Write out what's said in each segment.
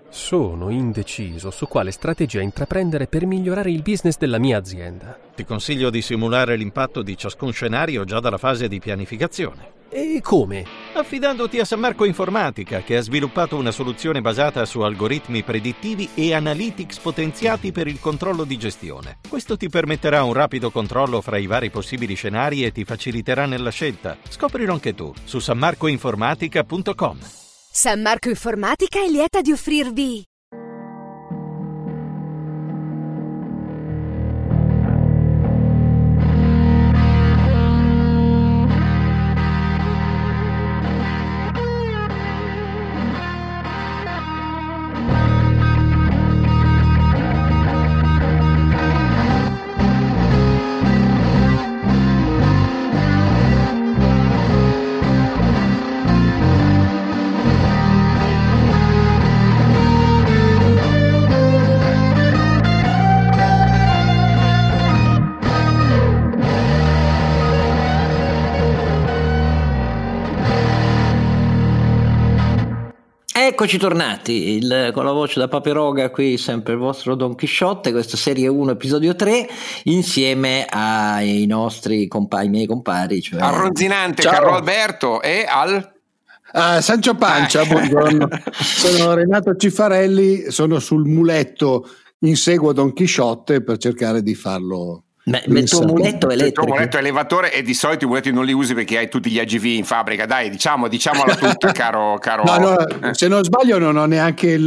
Sono indeciso su quale strategia intraprendere per migliorare il business della mia azienda. Ti consiglio di simulare l'impatto di ciascun scenario già dalla fase di pianificazione. E come? Affidandoti a San Marco Informatica, che ha sviluppato una soluzione basata su algoritmi predittivi e analytics potenziati per il controllo di gestione. Questo ti permetterà un rapido controllo fra i vari possibili scenari e ti faciliterà nella scelta. Scoprilo anche tu su sanmarcoinformatica.com. San Marco Informatica è lieta di offrirvi Eccoci tornati, con la voce da Paperoga, qui sempre il vostro Don Chisciotte, questa serie 1 episodio 3, insieme ai nostri compagni, miei compari, cioè al Ronzinante Ciao. Carlo Alberto e al Sancio Pancia, buongiorno. Sono Renato Cifarelli, sono sul muletto, inseguo Don Chisciotte per cercare di farlo. il tuo muletto il tuo elettrico. muletto elevatore, e di solito i muletti non li usi perché hai tutti gli AGV in fabbrica. Dai, diciamola tutta, caro. No, se non sbaglio non ho neanche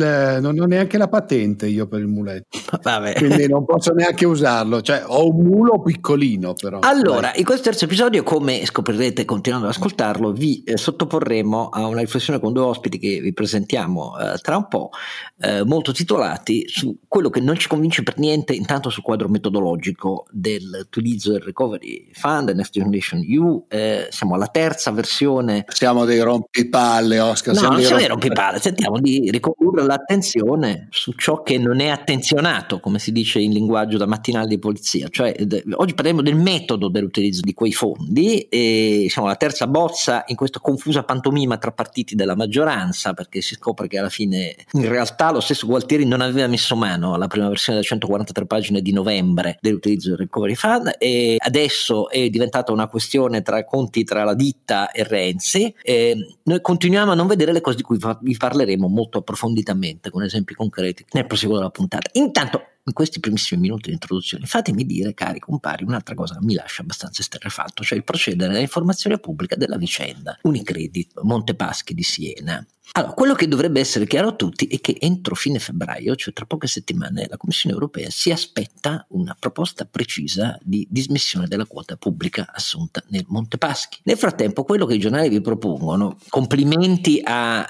la patente io per il muletto. Vabbè. Quindi non posso neanche usarlo, cioè ho un mulo piccolino però. Allora, in questo terzo episodio, come scoprirete continuando ad ascoltarlo, vi sottoporremo a una riflessione con due ospiti che vi presentiamo tra un po', molto titolati su quello che non ci convince per niente, intanto sul quadro metodologico dell'utilizzo del Recovery Fund, Next Generation EU. Siamo alla terza versione. Siamo dei rompipalle, Oscar. No, non siamo dei rompipalle, sentiamo di ricondurre l'attenzione su ciò che non è attenzionato, come si dice in linguaggio da mattinale di polizia. Cioè, oggi parliamo del metodo dell'utilizzo di quei fondi, e siamo alla terza bozza in questa confusa pantomima tra partiti della maggioranza, perché si scopre che alla fine in realtà lo stesso Gualtieri non aveva messo mano alla prima versione da 143 pagine di novembre dell'utilizzo del Recovery Fund, e adesso è diventata una questione tra conti tra la ditta e Renzi. Noi continuiamo a non vedere le cose di cui vi parleremo molto approfonditamente con esempi concreti nel proseguo della puntata. Intanto, in questi primissimi minuti di introduzione, fatemi dire, cari compari, un'altra cosa che mi lascia abbastanza esterrefatto, cioè il procedere all'informazione pubblica della vicenda Unicredit Montepaschi di Siena. Allora, quello che dovrebbe essere chiaro a tutti è che entro fine febbraio, cioè tra poche settimane, la Commissione europea si aspetta una proposta precisa di dismissione della quota pubblica assunta nel Montepaschi. Nel frattempo, quello che i giornali vi propongono, complimenti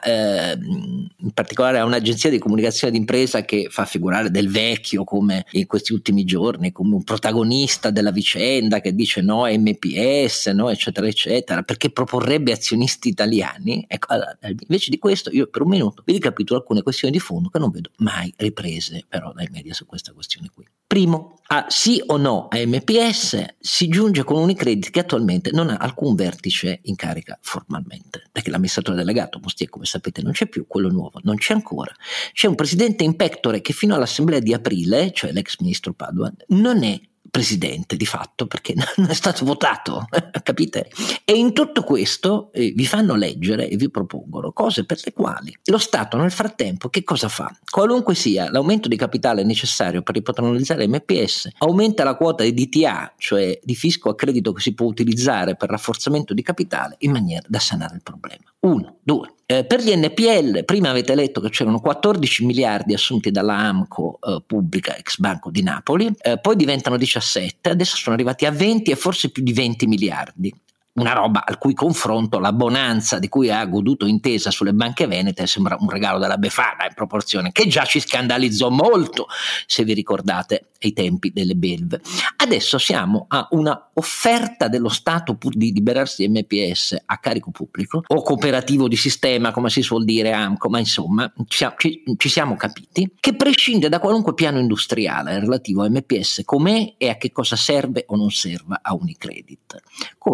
in particolare a un'agenzia di comunicazione d'impresa che fa figurare Del Vecchio come in questi ultimi giorni come un protagonista della vicenda, che dice no a MPS, no eccetera eccetera, perché proporrebbe azionisti italiani. Ecco, allora, invece di questo io per un minuto vi ricapitolo alcune questioni di fondo che non vedo mai riprese però dai media su questa questione qui. Primo, a sì o no a MPS si giunge con Unicredit che attualmente non ha alcun vertice in carica formalmente, perché l'amministratore delegato Mustier, come sapete, non c'è più, quello nuovo non c'è ancora. C'è un presidente in pectore che fino all'assemblea di aprile, cioè l'ex ministro Padoan, non è presidente di fatto perché non è stato votato, capite? E in tutto questo vi fanno leggere e vi propongono cose per le quali lo Stato nel frattempo che cosa fa? Qualunque sia l'aumento di capitale necessario per ripatrimonializzare MPS, aumenta la quota di DTA, cioè di fisco a credito che si può utilizzare per rafforzamento di capitale, in maniera da sanare il problema. 1, 2. Per gli NPL, prima avete letto che c'erano 14 miliardi assunti dalla AMCO pubblica, ex Banco di Napoli, poi diventano 17, adesso sono arrivati a 20 e forse più di 20 miliardi. Una roba al cui confronto la bonanza di cui ha goduto Intesa sulle banche venete sembra un regalo della Befana in proporzione, che già ci scandalizzò molto, se vi ricordate, ai tempi delle belve. Adesso siamo a una offerta dello Stato pur di liberarsi di MPS a carico pubblico o cooperativo di sistema, come si suol dire AMCO, ma insomma ci siamo capiti, che prescinde da qualunque piano industriale relativo a MPS com'è e a che cosa serve o non serva a Unicredit, con un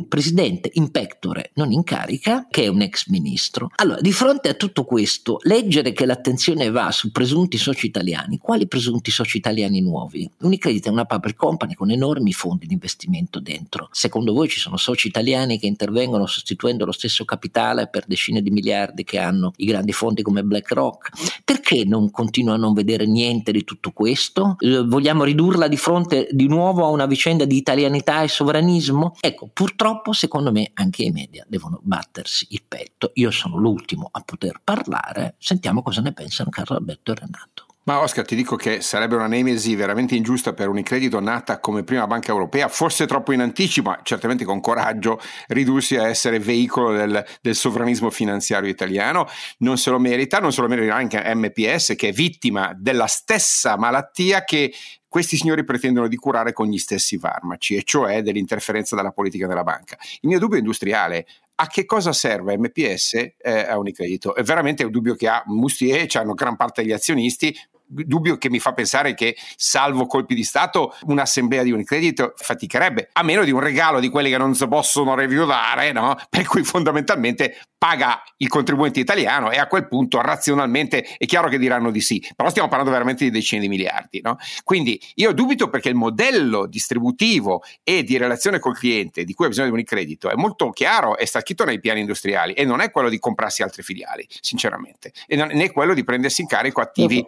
presidente in pectore, non in carica, che è un ex ministro. Allora, di fronte a tutto questo, leggere che l'attenzione va su presunti soci italiani, quali presunti soci italiani nuovi? Unicredit è una public company con enormi fondi di investimento dentro. Secondo voi ci sono soci italiani che intervengono sostituendo lo stesso capitale per decine di miliardi che hanno i grandi fondi come BlackRock? Perché non continua a non vedere niente di tutto questo? Vogliamo ridurla di fronte di nuovo a una vicenda di italianità e sovranismo? Ecco, purtroppo secondo me anche i media devono battersi il petto. Io sono l'ultimo a poter parlare. Sentiamo cosa ne pensano Carlo Alberto e Renato. Ma Oscar, ti dico che sarebbe una nemesi veramente ingiusta per Unicredit, nata come prima banca europea, forse troppo in anticipo, ma certamente con coraggio, ridursi a essere veicolo del sovranismo finanziario italiano. Non se lo merita anche MPS, che è vittima della stessa malattia che questi signori pretendono di curare con gli stessi farmaci, e cioè dell'interferenza della politica della banca. Il mio dubbio è industriale. A che cosa serve MPS a Unicredit? È veramente un dubbio che ha Mustier, c'hanno gran parte degli azionisti, dubbio che mi fa pensare che, salvo colpi di Stato, un'assemblea di Unicredit faticherebbe, a meno di un regalo di quelli che non si possono rifiutare, no? Per cui fondamentalmente paga il contribuente italiano, e a quel punto razionalmente è chiaro che diranno di sì, però stiamo parlando veramente di decine di miliardi, no? Quindi io dubito, perché il modello distributivo e di relazione col cliente di cui ha bisogno di Unicredit è molto chiaro e sta scritto nei piani industriali, e non è quello di comprarsi altri filiali, sinceramente, e non è quello di prendersi in carico attivi,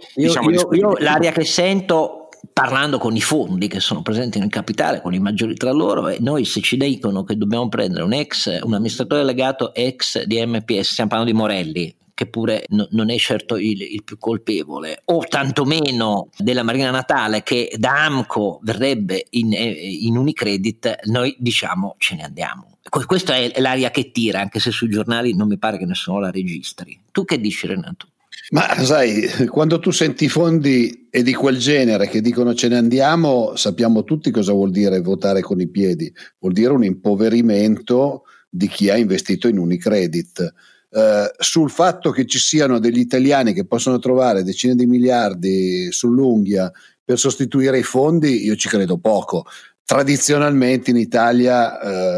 io l'aria che sento parlando con i fondi che sono presenti nel capitale, con i maggiori tra loro, e noi, se ci dicono che dobbiamo prendere un amministratore delegato ex di MPS, stiamo parlando di Morelli, che pure non è certo il più colpevole, o tantomeno della Marina Natale, che da AMCO verrebbe in Unicredit, noi diciamo ce ne andiamo. Questa è l'aria che tira, anche se sui giornali non mi pare che nessuno la registri. Tu che dici, Renato? Ma sai, quando tu senti fondi e di quel genere che dicono ce ne andiamo, sappiamo tutti cosa vuol dire votare con i piedi. Vuol dire un impoverimento di chi ha investito in Unicredit. Sul fatto che ci siano degli italiani che possono trovare decine di miliardi sull'unghia per sostituire i fondi, io ci credo poco. Tradizionalmente in Italia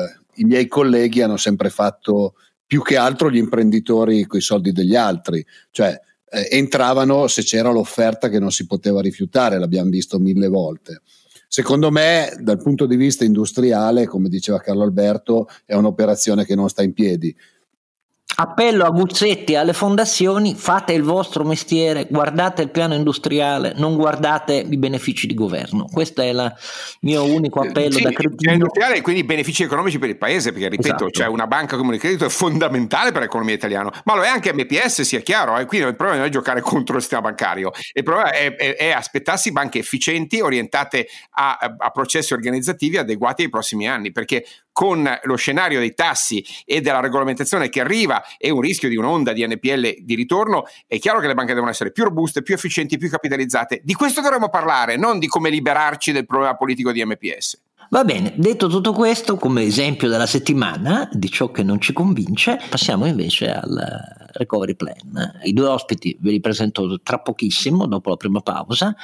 i miei colleghi hanno sempre fatto più che altro gli imprenditori coi soldi degli altri, cioè entravano se c'era l'offerta che non si poteva rifiutare, l'abbiamo visto 1000 volte. Secondo me, dal punto di vista industriale, come diceva Carlo Alberto, è un'operazione che non sta in piedi. Appello a Guzzetti e alle fondazioni: fate il vostro mestiere, guardate il piano industriale, non guardate i benefici di governo. Questo è il mio unico appello, da cretino. Industriale, e quindi benefici economici per il paese, perché ripeto, esatto, cioè una banca come Unicredit è fondamentale per l'economia italiana, ma lo è anche MPS, sia chiaro, quindi il problema non è giocare contro il sistema bancario, il problema è aspettarsi banche efficienti, orientate a processi organizzativi adeguati ai prossimi anni, perché con lo scenario dei tassi e della regolamentazione che arriva e un rischio di un'onda di NPL di ritorno, è chiaro che le banche devono essere più robuste, più efficienti, più capitalizzate. Di questo dovremmo parlare, non di come liberarci del problema politico di MPS. Va bene, detto tutto questo, come esempio della settimana di ciò che non ci convince, passiamo invece al recovery plan. I due ospiti ve li presento tra pochissimo, dopo la prima pausa,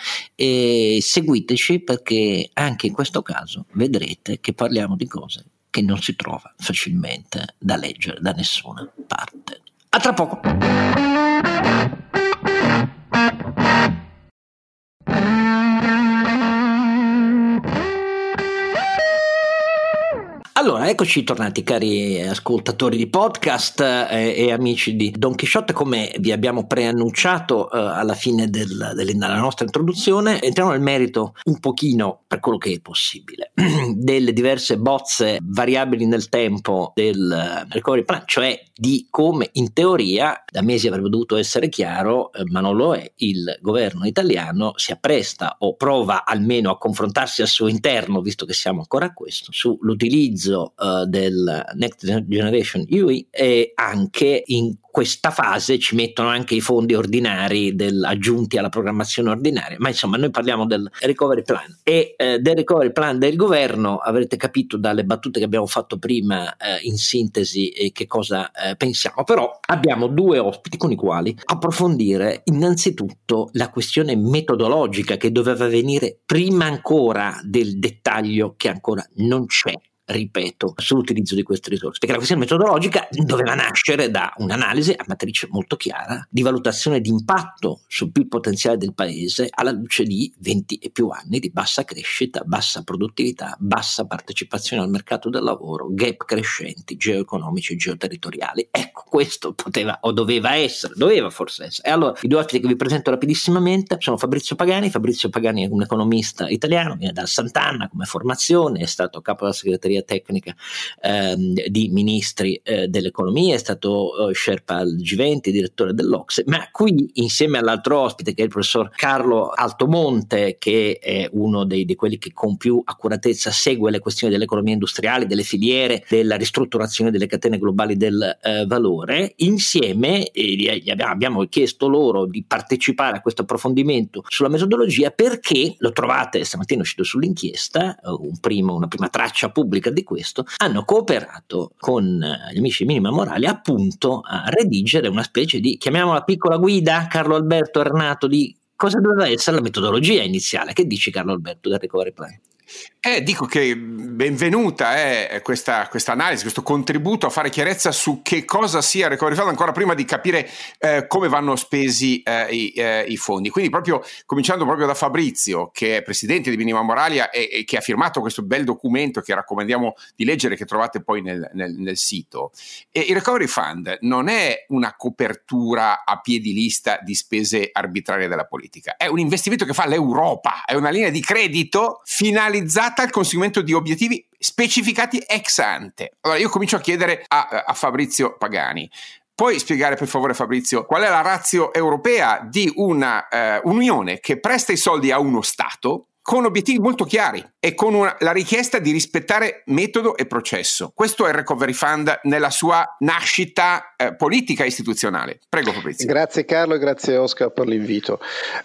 e seguiteci, perché anche in questo caso vedrete che parliamo di cose che non si trova facilmente da leggere da nessuna parte. A tra poco. Allora, eccoci tornati, cari ascoltatori di podcast e amici di Don Chisciotte. Come vi abbiamo preannunciato alla fine della nostra introduzione, entriamo nel merito un pochino, per quello che è possibile, delle diverse bozze variabili nel tempo del recovery plan, cioè di come in teoria da mesi avrebbe dovuto essere chiaro, ma non lo è, il governo italiano si appresta o prova almeno a confrontarsi al suo interno, visto che siamo ancora a questo, sull'utilizzo del Next Generation EU, e anche in questa fase ci mettono anche i fondi ordinari aggiunti alla programmazione ordinaria. Ma insomma, noi parliamo del recovery plan e del recovery plan del governo. Avrete capito dalle battute che abbiamo fatto prima in sintesi che cosa pensiamo, però abbiamo due ospiti con i quali approfondire innanzitutto la questione metodologica, che doveva venire prima ancora del dettaglio che ancora non c'è. ripeto, sull'utilizzo di queste risorse, perché la questione metodologica doveva nascere da un'analisi a matrice molto chiara di valutazione di impatto sul PIL potenziale del paese alla luce di 20 e più anni di bassa crescita, bassa produttività, bassa partecipazione al mercato del lavoro, gap crescenti geoeconomici e geoterritoriali. Ecco, questo poteva o doveva forse essere. E allora i due ospiti che vi presento rapidissimamente sono Fabrizio Pagani. Fabrizio Pagani è un economista italiano, viene dal Sant'Anna come formazione, è stato capo della segreteria tecnica di ministri dell'economia, è stato Sherpa al G20, direttore dell'Ocse, ma qui insieme all'altro ospite che è il professor Carlo Altomonte, che è uno di quelli che con più accuratezza segue le questioni dell'economia industriale, delle filiere, della ristrutturazione delle catene globali del valore, insieme abbiamo chiesto loro di partecipare a questo approfondimento sulla metodologia, perché lo trovate stamattina uscito sull'inchiesta, una prima traccia pubblica di questo, hanno cooperato con gli amici di Minima Morale appunto a redigere una specie di, chiamiamola piccola guida, Carlo Alberto Arnato, di cosa doveva essere la metodologia iniziale. Che dici, Carlo Alberto, del Recovery Plan? Dico che benvenuta è questa analisi, questo contributo a fare chiarezza su che cosa sia il Recovery Fund, ancora prima di capire come vanno spesi i fondi. Quindi cominciando proprio da Fabrizio, che è presidente di Minima Moralia e che ha firmato questo bel documento che raccomandiamo di leggere, che trovate poi nel sito. E il Recovery Fund non è una copertura a piedi lista di spese arbitrarie della politica, è un investimento che fa l'Europa, è una linea di credito finalizzata al conseguimento di obiettivi specificati ex ante. Allora io comincio a chiedere a Fabrizio Pagani: puoi spiegare per favore, Fabrizio, qual è la ratio europea di una unione che presta i soldi a uno Stato con obiettivi molto chiari e con la richiesta di rispettare metodo e processo? Questo è il Recovery Fund nella sua nascita politica e istituzionale. Prego, Fabrizio. Grazie Carlo e grazie Oscar per l'invito.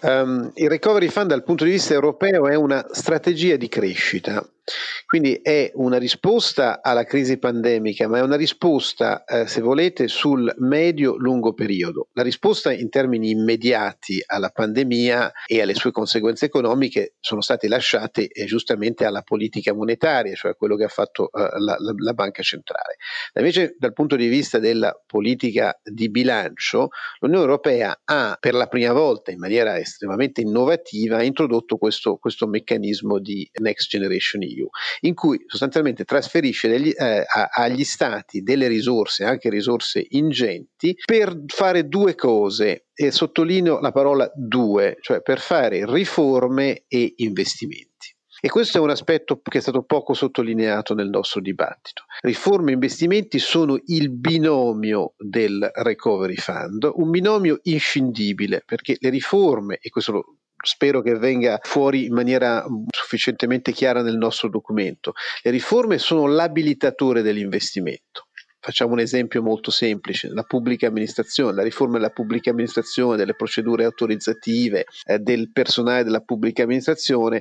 Il Recovery Fund dal punto di vista europeo è una strategia di crescita. Quindi è una risposta alla crisi pandemica, ma è una risposta, se volete, sul medio-lungo periodo. La risposta in termini immediati alla pandemia e alle sue conseguenze economiche sono state lasciate giustamente alla politica monetaria, cioè a quello che ha fatto la Banca Centrale. Invece, dal punto di vista della politica di bilancio, l'Unione Europea ha per la prima volta in maniera estremamente innovativa introdotto questo meccanismo di Next Generation EU, in cui sostanzialmente trasferisce agli stati delle risorse, anche risorse ingenti, per fare due cose, e sottolineo la parola due, cioè per fare riforme e investimenti. E questo è un aspetto che è stato poco sottolineato nel nostro dibattito. Riforme e investimenti sono il binomio del Recovery Fund, un binomio inscindibile, perché le riforme, e questo spero che venga fuori in maniera sufficientemente chiara nel nostro documento, le riforme sono l'abilitatore dell'investimento. Facciamo un esempio molto semplice: la pubblica amministrazione, la riforma della pubblica amministrazione, delle procedure autorizzative, del personale della pubblica amministrazione,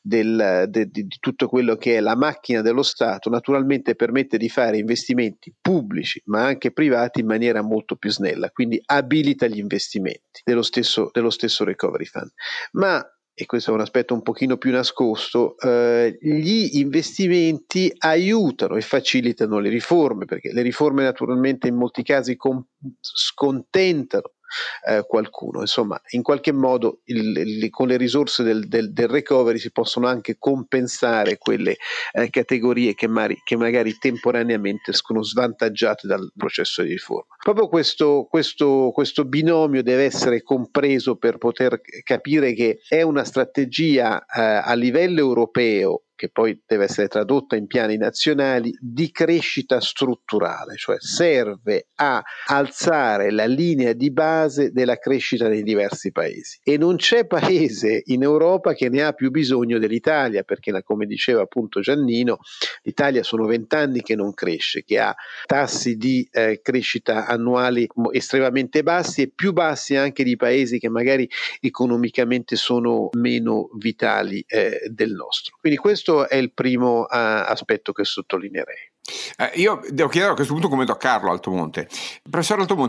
di tutto quello che è la macchina dello Stato, naturalmente permette di fare investimenti pubblici ma anche privati in maniera molto più snella, quindi abilita gli investimenti dello stesso Recovery Fund. Ma, e questo è un aspetto un pochino più nascosto, gli investimenti aiutano e facilitano le riforme, perché le riforme naturalmente in molti casi scontentano qualcuno. Insomma, in qualche modo con le risorse del recovery si possono anche compensare quelle categorie che magari temporaneamente escono svantaggiate dal processo di riforma. Proprio questo binomio deve essere compreso per poter capire che è una strategia a livello europeo, che poi deve essere tradotta in piani nazionali, di crescita strutturale, cioè serve a alzare la linea di base della crescita nei diversi paesi. E non c'è paese in Europa che ne ha più bisogno dell'Italia, perché, come diceva appunto Giannino, l'Italia sono 20 anni che non cresce, che ha tassi di crescita annuali estremamente bassi, e più bassi anche di paesi che magari economicamente sono meno vitali del nostro. Quindi questo è il primo aspetto che sottolineerei. Io devo chiedere a questo punto un commento a Carlo Altomonte. Professor Altomonte,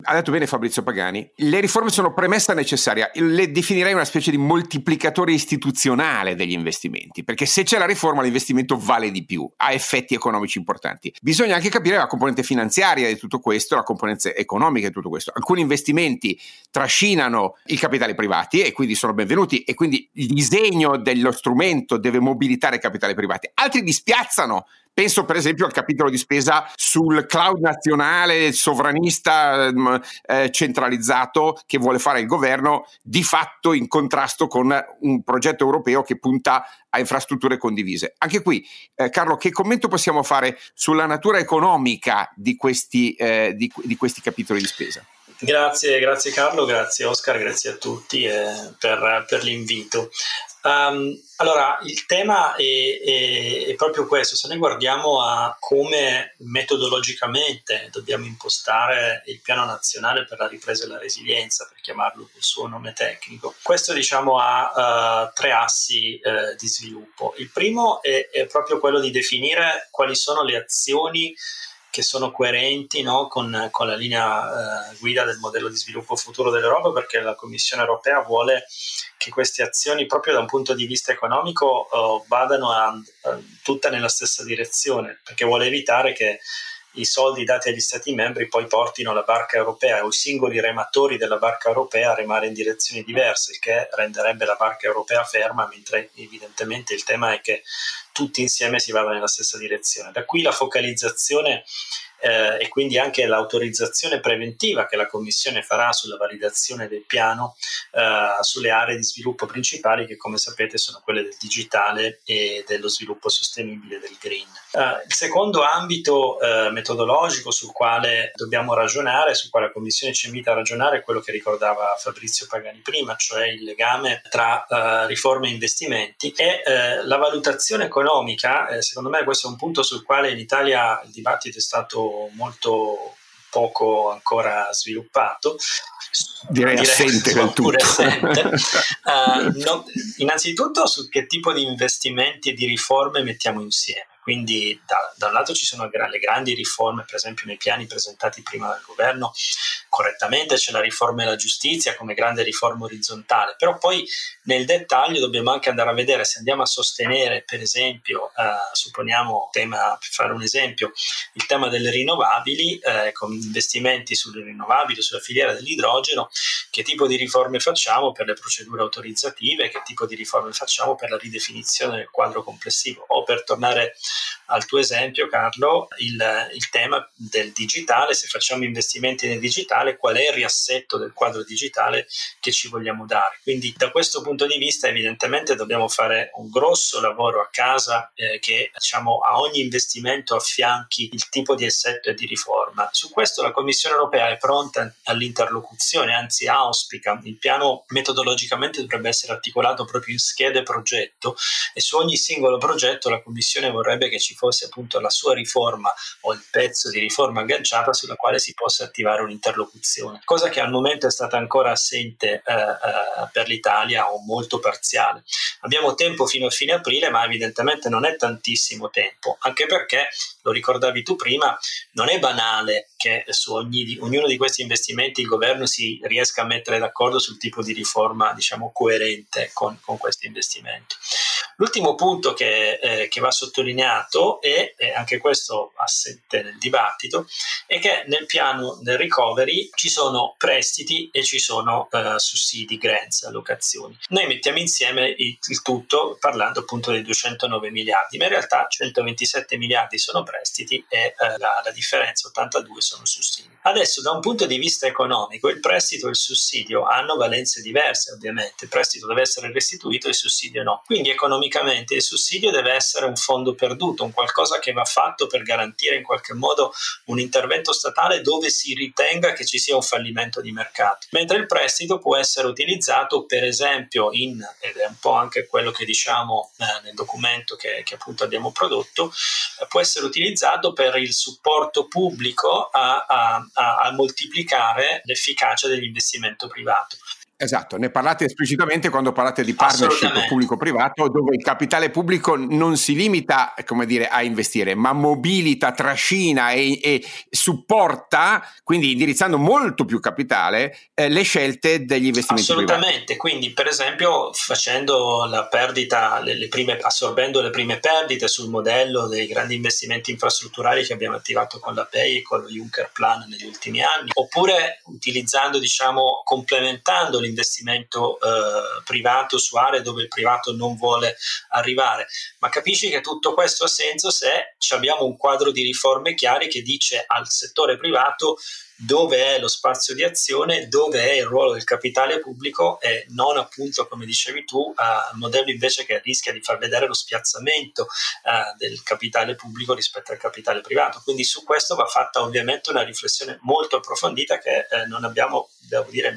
Ha detto bene Fabrizio Pagani, le riforme sono premessa necessaria, le definirei una specie di moltiplicatore istituzionale degli investimenti, perché se c'è la riforma l'investimento vale di più, ha effetti economici importanti. Bisogna anche capire la componente finanziaria di tutto questo, la componente economica di tutto questo. Alcuni investimenti trascinano i capitali privati e quindi sono benvenuti e quindi il disegno dello strumento deve mobilitare capitali privati, altri dispiazzano. Penso per esempio al capitolo di spesa sul cloud nazionale sovranista centralizzato che vuole fare il governo, di fatto in contrasto con un progetto europeo che punta a infrastrutture condivise. Anche qui, Carlo, che commento possiamo fare sulla natura economica di questi capitoli di spesa? Grazie Carlo, grazie Oscar, grazie a tutti per l'invito. Allora, il tema è proprio questo. Se noi guardiamo a come metodologicamente dobbiamo impostare il piano nazionale per la ripresa e la resilienza, per chiamarlo col suo nome tecnico, questo ha tre assi di sviluppo. Il primo è proprio quello di definire quali sono le azioni che sono coerenti, no, con la linea guida del modello di sviluppo futuro dell'Europa, perché la Commissione europea vuole che queste azioni, proprio da un punto di vista economico, vadano tutte nella stessa direzione, perché vuole evitare che i soldi dati agli Stati membri poi portino la barca europea o i singoli rematori della barca europea a remare in direzioni diverse, il che renderebbe la barca europea ferma, mentre evidentemente il tema è che tutti insieme si vada nella stessa direzione. Da qui la focalizzazione e quindi anche l'autorizzazione preventiva che la Commissione farà sulla validazione del piano sulle aree di sviluppo principali, che come sapete sono quelle del digitale e dello sviluppo sostenibile, del green. Il secondo ambito metodologico sul quale dobbiamo ragionare, sul quale la Commissione ci invita a ragionare, è quello che ricordava Fabrizio Pagani prima, cioè il legame tra riforme e investimenti e la valutazione economica. Secondo me questo è un punto sul quale in Italia il dibattito è stato molto poco ancora sviluppato, direi assente del tutto. Innanzitutto su che tipo di investimenti e di riforme mettiamo insieme. Quindi da un lato ci sono le grandi riforme, per esempio nei piani presentati prima dal governo, correttamente c'è la riforma della giustizia come grande riforma orizzontale, però poi nel dettaglio dobbiamo anche andare a vedere se andiamo a sostenere, per esempio, supponiamo, per fare un esempio, il tema delle rinnovabili, con investimenti sulle rinnovabili, sulla filiera dell'idrogeno, che tipo di riforme facciamo per le procedure autorizzative, che tipo di riforme facciamo per la ridefinizione del quadro complessivo. O per tornare al tuo esempio, Carlo, il tema del digitale, se facciamo investimenti nel digitale, qual è il riassetto del quadro digitale che ci vogliamo dare. Quindi da questo punto di vista evidentemente dobbiamo fare un grosso lavoro a casa che a ogni investimento affianchi il tipo di assetto e di riforma. Su questo la Commissione europea è pronta all'interlocuzione, anzi auspica. Il piano metodologicamente dovrebbe essere articolato proprio in schede progetto e su ogni singolo progetto la Commissione vorrebbe che ci fosse appunto la sua riforma o il pezzo di riforma agganciata sulla quale si possa attivare un'interlocuzione, cosa che al momento è stata ancora assente per l'Italia o molto parziale. Abbiamo tempo fino a fine aprile, ma evidentemente non è tantissimo tempo, anche perché, lo ricordavi tu prima, non è banale che su ognuno di questi investimenti il governo si riesca a mettere d'accordo sul tipo di riforma coerente con questi investimenti. L'ultimo punto che va sottolineato, e anche questo assente nel dibattito, è che nel piano del recovery ci sono prestiti e ci sono sussidi, grants, allocazioni. Noi mettiamo insieme il tutto parlando appunto dei 209 miliardi, ma in realtà 127 miliardi sono prestiti e la differenza, 82, sono sussidi. Adesso, da un punto di vista economico, il prestito e il sussidio hanno valenze diverse, ovviamente. Il prestito deve essere restituito, il sussidio no. Quindi economicamente il sussidio deve essere un fondo perduto, un qualcosa che va fatto per garantire in qualche modo un intervento statale dove si ritenga che ci sia un fallimento di mercato, mentre il prestito può essere utilizzato, per esempio, ed è un po' anche quello che diciamo nel documento che appunto abbiamo prodotto, può essere utilizzato per il supporto pubblico a moltiplicare l'efficacia dell'investimento privato. Esatto, ne parlate esplicitamente quando parlate di partnership pubblico-privato, dove il capitale pubblico non si limita, come dire, a investire, ma mobilita, trascina e supporta, quindi indirizzando molto più capitale, le scelte degli investimenti assolutamente, privati. Quindi per esempio facendo la perdita, assorbendo le prime perdite sul modello dei grandi investimenti infrastrutturali che abbiamo attivato con la PEI e con lo Juncker Plan negli ultimi anni, oppure utilizzando, complementando l'investimento privato su aree dove il privato non vuole arrivare. Ma capisci che tutto questo ha senso se abbiamo un quadro di riforme chiari che dice al settore privato dove è lo spazio di azione, dove è il ruolo del capitale pubblico, e non appunto, come dicevi tu, un modello invece che rischia di far vedere lo spiazzamento del capitale pubblico rispetto al capitale privato. Quindi su questo va fatta ovviamente una riflessione molto approfondita che non abbiamo, devo dire,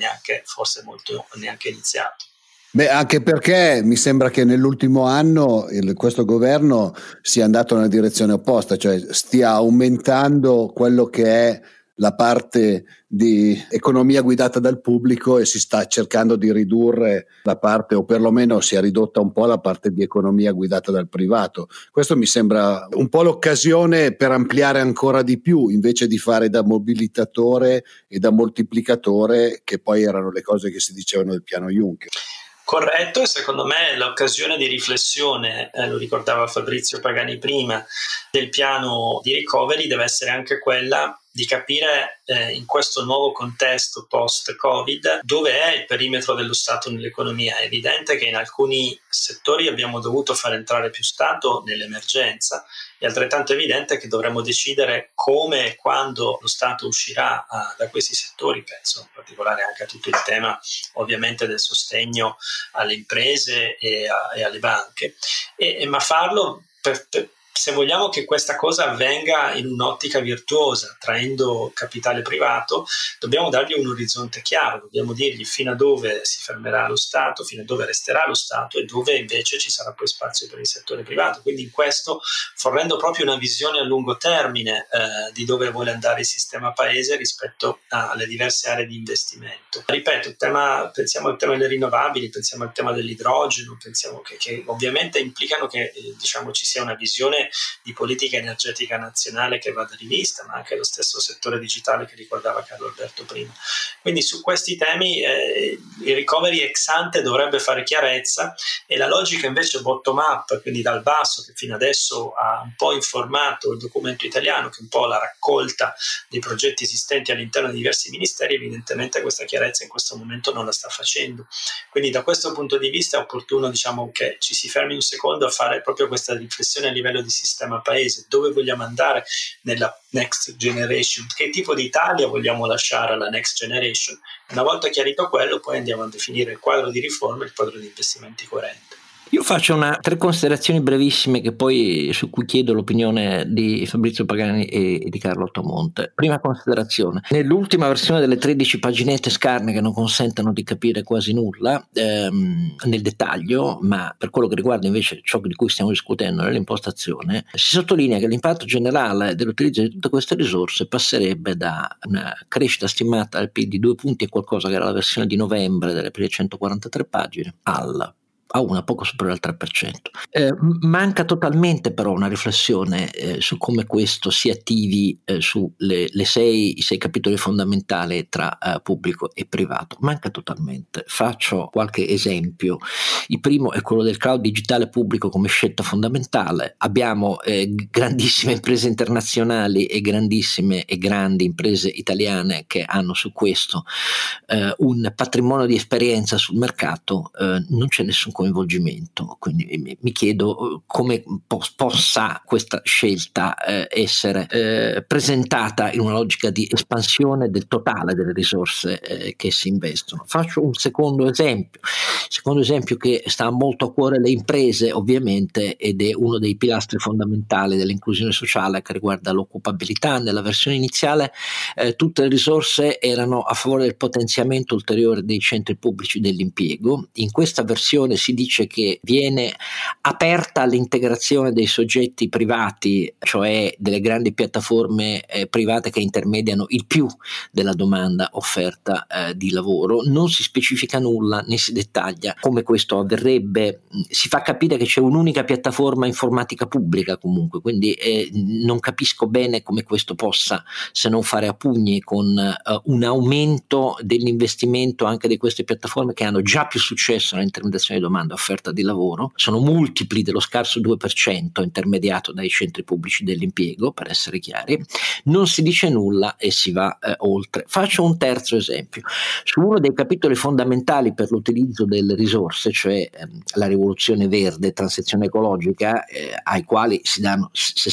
neanche iniziato. Beh, anche perché mi sembra che nell'ultimo anno questo governo sia andato nella direzione opposta, cioè stia aumentando quello che è la parte di economia guidata dal pubblico e si sta cercando di ridurre la parte, o perlomeno si è ridotta un po' la parte di economia guidata dal privato. Questo mi sembra un po' l'occasione per ampliare ancora di più, invece di fare da mobilitatore e da moltiplicatore, che poi erano le cose che si dicevano del piano Juncker. Corretto, e secondo me l'occasione di riflessione, lo ricordava Fabrizio Pagani prima, del piano di recovery deve essere anche quella di capire in questo nuovo contesto post-Covid dove è il perimetro dello Stato nell'economia. È evidente che in alcuni settori abbiamo dovuto far entrare più Stato nell'emergenza, è altrettanto evidente che dovremo decidere come e quando lo Stato uscirà da questi settori. Penso in particolare anche a tutto il tema ovviamente del sostegno alle imprese e alle banche, ma farlo se vogliamo che questa cosa avvenga in un'ottica virtuosa, traendo capitale privato, dobbiamo dargli un orizzonte chiaro, dobbiamo dirgli fino a dove si fermerà lo Stato, fino a dove resterà lo Stato e dove invece ci sarà poi spazio per il settore privato. Quindi in questo, fornendo proprio una visione a lungo termine di dove vuole andare il sistema paese rispetto alle diverse aree di investimento. Ripeto, pensiamo al tema delle rinnovabili, pensiamo al tema dell'idrogeno, pensiamo che ovviamente implicano che ci sia una visione di politica energetica nazionale che vada rivista, ma anche lo stesso settore digitale che ricordava Carlo Alberto prima. Quindi su questi temi il recovery ex ante dovrebbe fare chiarezza, e la logica invece bottom up, quindi dal basso, che fino adesso ha un po' informato il documento italiano, che è un po' la raccolta dei progetti esistenti all'interno di diversi ministeri, evidentemente questa chiarezza in questo momento non la sta facendo. Quindi da questo punto di vista è opportuno che ci si fermi un secondo a fare proprio questa riflessione a livello di sistema paese, dove vogliamo andare nella next generation, che tipo di Italia vogliamo lasciare alla next generation. Una volta chiarito quello, poi andiamo a definire il quadro di riforme e il quadro di investimenti coerente. Io faccio tre considerazioni brevissime su cui chiedo l'opinione di Fabrizio Pagani e di Carlo Altomonte. Prima considerazione: nell'ultima versione delle 13 paginette scarne che non consentono di capire quasi nulla nel dettaglio, ma per quello che riguarda invece ciò di cui stiamo discutendo nell'impostazione, si sottolinea che l'impatto generale dell'utilizzo di tutte queste risorse passerebbe da una crescita stimata al PIL di 2 punti e qualcosa, che era la versione di novembre delle prime 143 pagine, a una poco superiore al 3%. Manca totalmente però una riflessione su come questo si attivi i 6 capitoli fondamentali tra pubblico e privato. Manca totalmente. Faccio qualche esempio. Il primo è quello del cloud digitale pubblico come scelta fondamentale. Abbiamo grandissime imprese internazionali e grandi imprese italiane che hanno su questo un patrimonio di esperienza sul mercato. Non c'è nessun coinvolgimento, quindi mi chiedo come possa questa scelta essere presentata in una logica di espansione del totale delle risorse che si investono. Faccio un secondo esempio: Secondo esempio che sta molto a cuore le imprese, ovviamente, ed è uno dei pilastri fondamentali dell'inclusione sociale che riguarda l'occupabilità. Nella versione iniziale tutte le risorse erano a favore del potenziamento ulteriore dei centri pubblici dell'impiego. In questa versione si dice che viene aperta all'integrazione dei soggetti privati, cioè delle grandi piattaforme private che intermediano il più della domanda offerta di lavoro. Non si specifica nulla né si dettaglia come questo avverrebbe. Si fa capire che c'è un'unica piattaforma informatica pubblica comunque, quindi non capisco bene come questo possa se non fare a pugni con un aumento dell'investimento anche di queste piattaforme che hanno già più successo nell'intermediazione di domanda e offerta di lavoro, sono multipli dello scarso 2% intermediato dai centri pubblici dell'impiego, per essere chiari. Non si dice nulla e si va oltre. Faccio un terzo esempio. Su uno dei capitoli fondamentali per l'utilizzo delle risorse, cioè la rivoluzione verde, transizione ecologica, ai quali si danno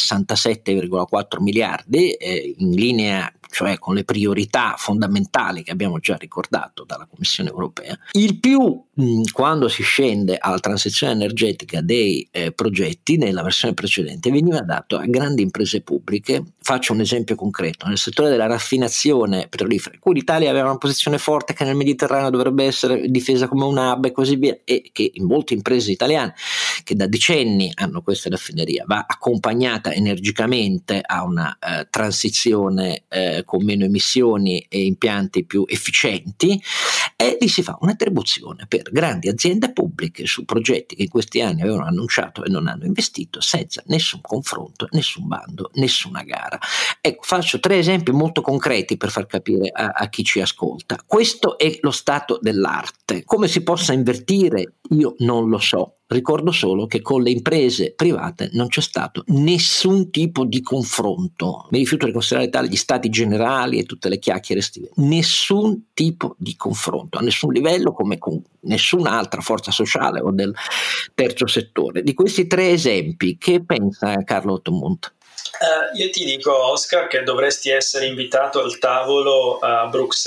67,4 miliardi in linea, cioè con le priorità fondamentali che abbiamo già ricordato dalla Commissione europea. Il più, quando si scende alla transizione energetica dei progetti, nella versione precedente veniva dato a grandi imprese pubbliche. Faccio un esempio concreto: nel settore della raffinazione petrolifera, in cui l'Italia aveva una posizione forte che nel Mediterraneo dovrebbe essere difesa come un hub e così via, e che in molte imprese italiane che da decenni hanno questa raffineria va accompagnata energicamente a una transizione con meno emissioni e impianti più efficienti, e lì si fa un'attribuzione per grandi aziende pubbliche su progetti che in questi anni avevano annunciato e non hanno investito, senza nessun confronto, nessun bando, nessuna gara. Ecco, faccio 3 esempi molto concreti per far capire a chi ci ascolta. Questo è lo stato dell'arte. Come si possa invertire io non lo so. Ricordo solo che con le imprese private non c'è stato nessun tipo di confronto. Mi rifiuto di considerare tali gli stati generali e tutte le chiacchiere estive. Nessun tipo di confronto, a nessun livello, come con nessun'altra forza sociale o del terzo settore. Di questi 3 esempi, che pensa Carlo Ottomont? Io ti dico, Oscar, che dovresti essere invitato al tavolo a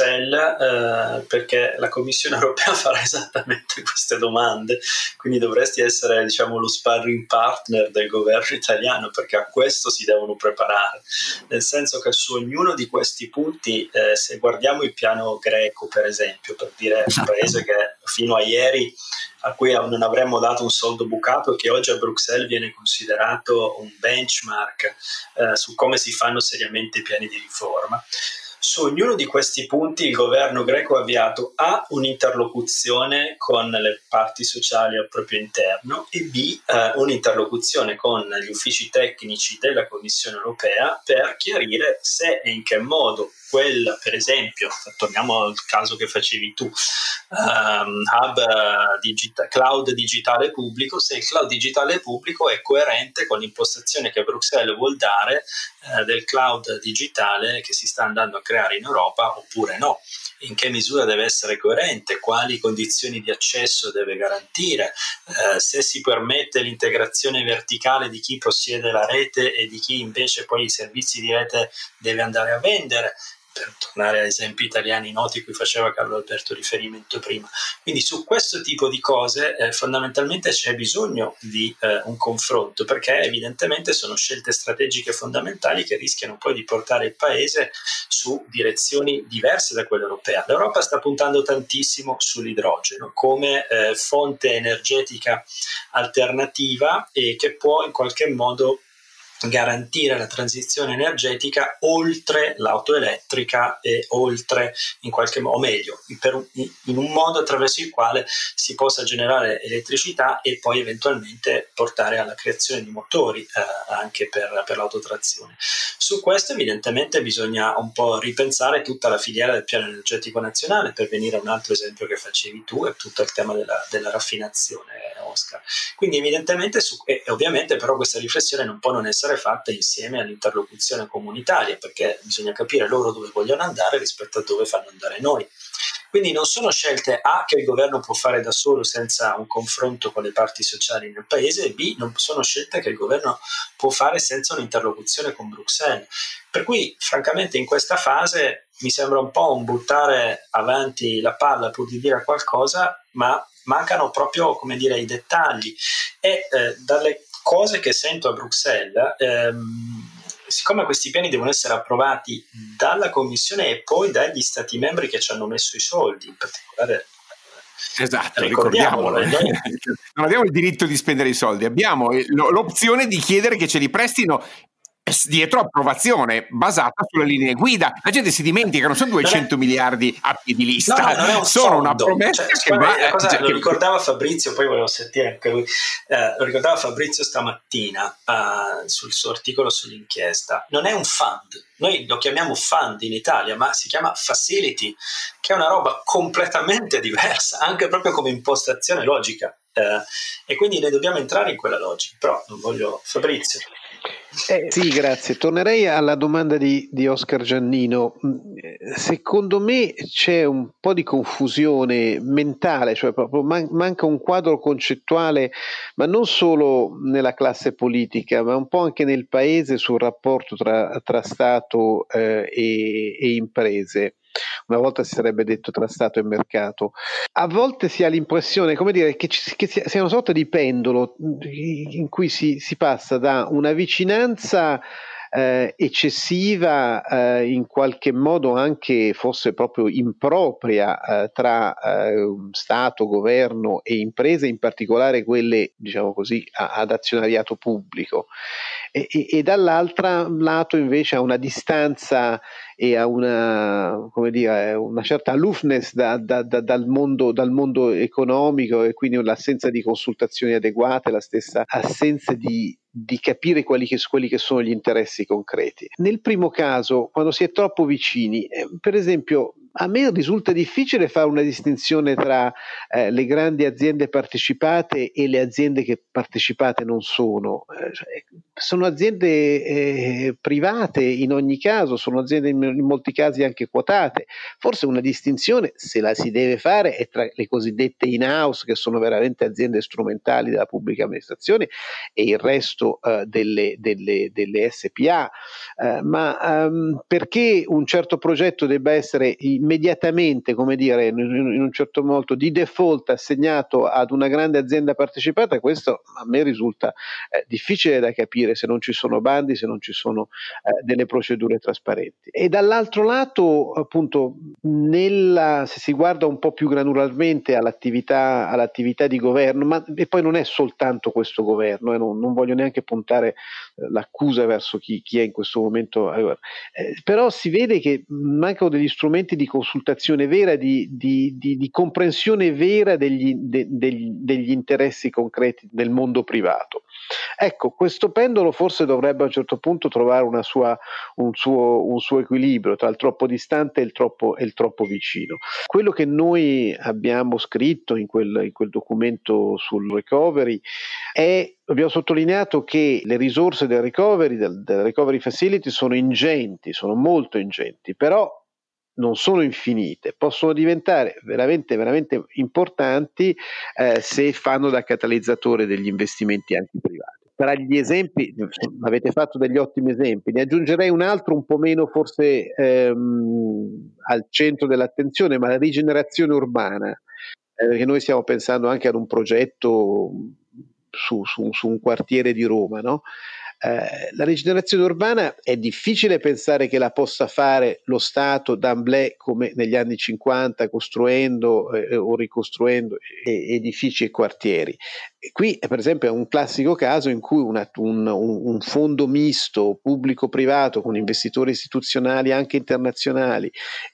Bruxelles perché la Commissione europea farà esattamente queste domande, quindi dovresti essere, diciamo, lo sparring partner del governo italiano, perché a questo si devono preparare, nel senso che su ognuno di questi punti, se guardiamo il piano greco per esempio, per dire un paese che fino a ieri a cui non avremmo dato un soldo bucato e che oggi a Bruxelles viene considerato un benchmark su come si fanno seriamente i piani di riforma. Su ognuno di questi punti il governo greco ha avviato A, un'interlocuzione con le parti sociali al proprio interno, e B, un'interlocuzione con gli uffici tecnici della Commissione europea per chiarire se e in che modo per esempio, torniamo al caso che facevi tu, cloud digitale pubblico, se il cloud digitale pubblico è coerente con l'impostazione che Bruxelles vuol dare del cloud digitale che si sta andando a creare in Europa oppure no. In che misura deve essere coerente, quali condizioni di accesso deve garantire, se si permette l'integrazione verticale di chi possiede la rete e di chi invece poi i servizi di rete deve andare a vendere, per tornare a esempi italiani noti a cui faceva Carlo Alberto riferimento prima. Quindi su questo tipo di cose fondamentalmente c'è bisogno di un confronto, perché evidentemente sono scelte strategiche fondamentali che rischiano poi di portare il paese su direzioni diverse da quella europea. L'Europa sta puntando tantissimo sull'idrogeno come fonte energetica alternativa e che può in qualche modo garantire la transizione energetica oltre l'auto elettrica e oltre in qualche modo, o meglio, in un modo attraverso il quale si possa generare elettricità e poi eventualmente portare alla creazione di motori anche per l'autotrazione. Su questo evidentemente bisogna un po' ripensare tutta la filiera del piano energetico nazionale, per venire a un altro esempio che facevi tu, è tutto il tema della raffinazione, Oscar. Quindi evidentemente ovviamente però questa riflessione non può non essere fatta insieme all'interlocuzione comunitaria, perché bisogna capire loro dove vogliono andare rispetto a dove fanno andare noi. Quindi non sono scelte A che il governo può fare da solo senza un confronto con le parti sociali nel paese, e B non sono scelte che il governo può fare senza un'interlocuzione con Bruxelles. Per cui francamente in questa fase mi sembra un po' un buttare avanti la palla pur di dire qualcosa, ma mancano proprio, come dire, i dettagli. E dalle cose che sento a Bruxelles, siccome questi piani devono essere approvati dalla Commissione e poi dagli Stati membri che ci hanno messo i soldi, in particolare. Esatto, ricordiamolo. Non abbiamo il diritto di spendere i soldi, abbiamo l'opzione di chiedere che ce li prestino dietro approvazione basata sulle linee guida. La gente si dimentica, non sono 200 miliardi a piedi lista, non è un sono fondo. una promessa lo ricordava Fabrizio, poi volevo sentire anche lui, lo ricordava Fabrizio stamattina sul suo articolo sull'inchiesta. Non è un fund, noi lo chiamiamo fund in Italia, ma si chiama facility, che è una roba completamente diversa, anche proprio come impostazione logica, e quindi ne dobbiamo entrare in quella logica. Però non voglio, Fabrizio. Sì, grazie. Tornerei alla domanda di Oscar Giannino. Secondo me c'è un po' di confusione mentale, cioè proprio manca un quadro concettuale, ma non solo nella classe politica, ma un po' anche nel paese sul rapporto tra Stato e imprese. Una volta si sarebbe detto tra Stato e mercato. A volte si ha l'impressione, come dire, che sia una sorta di pendolo in cui si passa da una vicinanza eccessiva, in qualche modo anche forse proprio impropria, tra Stato, governo e imprese, in particolare quelle, diciamo così, ad azionariato pubblico, e dall'altro lato invece a una distanza e a una certa aloofness dal mondo economico, e quindi l'assenza di consultazioni adeguate, la stessa assenza di capire quelli che sono gli interessi concreti. Nel primo caso, quando si è troppo vicini, per esempio, a me risulta difficile fare una distinzione tra le grandi aziende partecipate e le aziende che partecipate non sono. Sono aziende private in ogni caso, sono aziende in molti casi anche quotate. Forse una distinzione, se la si deve fare, è tra le cosiddette in-house, che sono veramente aziende strumentali della pubblica amministrazione, e il resto delle SPA, ma perché un certo progetto debba essere immediatamente, come dire, in un certo modo di default assegnato ad una grande azienda partecipata, questo a me risulta difficile da capire se non ci sono bandi, se non ci sono delle procedure trasparenti. E dall'altro lato, appunto, se si guarda un po' più granularmente all'attività di governo, e poi non è soltanto questo governo, non voglio neanche puntare l'accusa verso chi è in questo momento, però si vede che mancano degli strumenti di consultazione vera, di comprensione vera degli interessi concreti del mondo privato. Ecco, questo pendolo forse dovrebbe a un certo punto trovare un suo equilibrio tra il troppo distante e il troppo vicino. Quello che noi abbiamo scritto in quel documento sul recovery abbiamo sottolineato che le risorse del recovery facility sono ingenti, sono molto ingenti, però non sono infinite, possono diventare veramente, veramente importanti se fanno da catalizzatore degli investimenti anche privati. Tra gli esempi, avete fatto degli ottimi esempi, ne aggiungerei un altro un po' meno forse al centro dell'attenzione, ma la rigenerazione urbana, perché noi stiamo pensando anche ad un progetto su un quartiere di Roma, no? La rigenerazione urbana è difficile pensare che la possa fare lo Stato d'emblée come negli anni 50, costruendo o ricostruendo edifici e quartieri. E qui per esempio è un classico caso in cui un fondo misto pubblico-privato con investitori istituzionali anche internazionali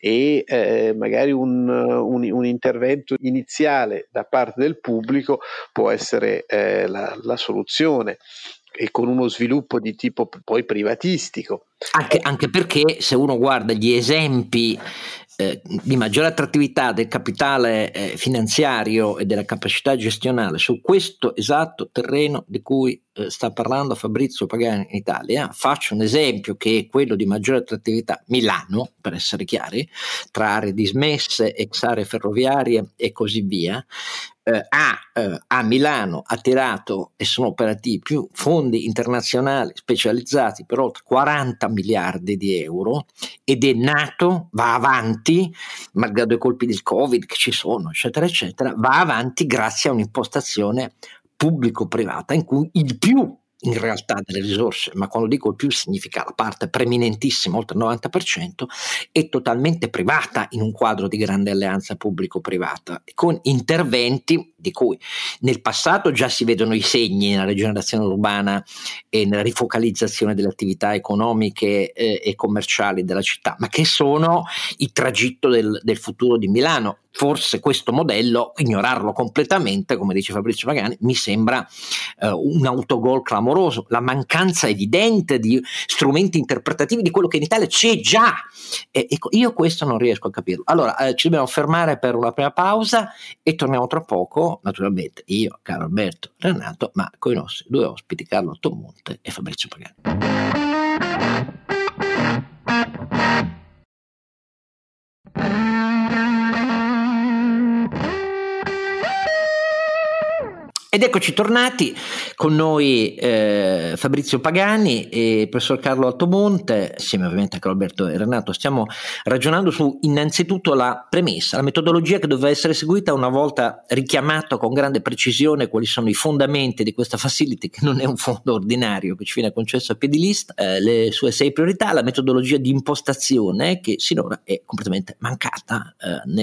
e magari un intervento iniziale da parte del pubblico può essere la soluzione, e con uno sviluppo di tipo poi privatistico. Anche perché se uno guarda gli esempi di maggiore attrattività del capitale finanziario e della capacità gestionale su questo esatto terreno di cui sta parlando Fabrizio Pagani in Italia, faccio un esempio che è quello di maggiore attrattività: Milano, per essere chiari, tra aree dismesse, ex aree ferroviarie e così via. a Milano ha tirato e sono operativi più fondi internazionali specializzati per oltre 40 miliardi di euro ed è nato, va avanti, malgrado i colpi del Covid che ci sono, eccetera, eccetera, va avanti grazie a un'impostazione pubblico-privata in cui il più in realtà delle risorse, ma quando dico il più significa la parte preminentissima, oltre il 90%, è totalmente privata in un quadro di grande alleanza pubblico-privata, con interventi di cui nel passato già si vedono i segni nella rigenerazione urbana e nella rifocalizzazione delle attività economiche e commerciali della città, ma che sono il tragitto del futuro di Milano. Forse questo modello, ignorarlo completamente, come dice Fabrizio Pagani, mi sembra un autogol clamoroso, la mancanza evidente di strumenti interpretativi di quello che in Italia c'è già. Io questo non riesco a capirlo. Allora, ci dobbiamo fermare per una prima pausa e torniamo tra poco, naturalmente io, caro Alberto Renato, ma con i nostri due ospiti, Carlo Altomonte e Fabrizio Pagani. Ed eccoci tornati, con noi Fabrizio Pagani e il professor Carlo Altomonte, insieme ovviamente a Carlo Alberto e Renato. Stiamo ragionando su innanzitutto la premessa, la metodologia che doveva essere seguita una volta richiamato con grande precisione quali sono i fondamenti di questa facility, che non è un fondo ordinario che ci viene concesso a piedi lista, le sue 6 priorità, la metodologia di impostazione che sinora è completamente mancata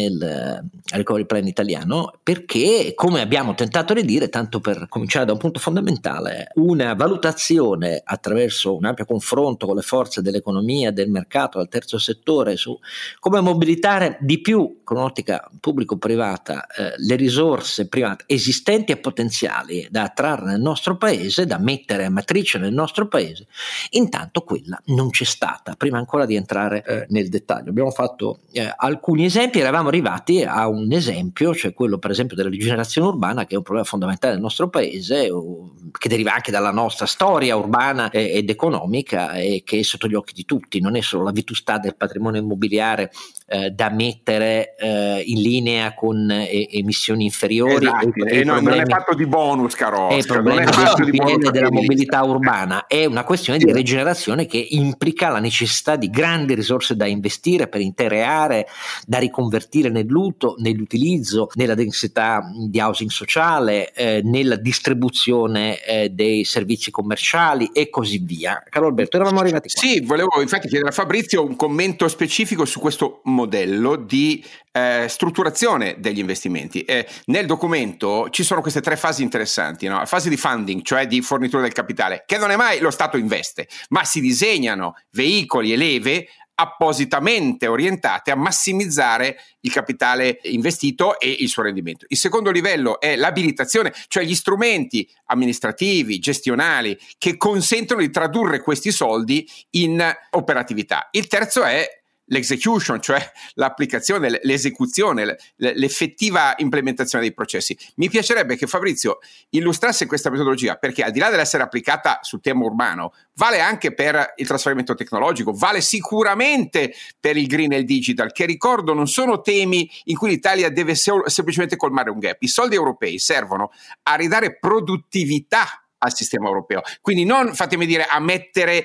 nel recovery plan italiano, perché, come abbiamo tentato di dire, tanto per cominciare da un punto fondamentale, una valutazione attraverso un ampio confronto con le forze dell'economia, del mercato, del terzo settore su come mobilitare di più con un'ottica pubblico-privata le risorse private esistenti e potenziali da attrarre nel nostro paese, da mettere a matrice nel nostro paese. Intanto quella non c'è stata, prima ancora di entrare nel dettaglio. Abbiamo fatto alcuni esempi, eravamo arrivati a un esempio, cioè quello per esempio della rigenerazione urbana, che è un problema fondamentale del nostro paese, che deriva anche dalla nostra storia urbana ed economica e che è sotto gli occhi di tutti. Non è solo la vetustà del patrimonio immobiliare da mettere in linea con emissioni inferiori, esatto, non è fatto di bonus, caro Oscar, non è fatto di bonus della mobilità urbana, è una questione di rigenerazione che implica la necessità di grandi risorse da investire per intere aree, da riconvertire nell'utilizzo, nella densità di housing sociale, nella distribuzione dei servizi commerciali e così via. Carlo Alberto, eravamo arrivati qua. Sì, volevo infatti chiedere a Fabrizio un commento specifico su questo modello di strutturazione degli investimenti. Nel documento ci sono queste 3 fasi interessanti, no? La fase di funding, cioè di fornitura del capitale, che non è mai lo Stato investe, ma si disegnano veicoli e leve appositamente orientate a massimizzare il capitale investito e il suo rendimento. Il secondo livello è l'abilitazione, cioè gli strumenti amministrativi, gestionali, che consentono di tradurre questi soldi in operatività. Il terzo è l'execution, cioè l'applicazione, l'esecuzione, l'effettiva implementazione dei processi. Mi piacerebbe che Fabrizio illustrasse questa metodologia, perché al di là dell'essere applicata sul tema urbano, vale anche per il trasferimento tecnologico, vale sicuramente per il green e il digital, che ricordo non sono temi in cui l'Italia deve semplicemente colmare un gap. I soldi europei servono a ridare produttività al sistema europeo, quindi non, fatemi dire, a mettere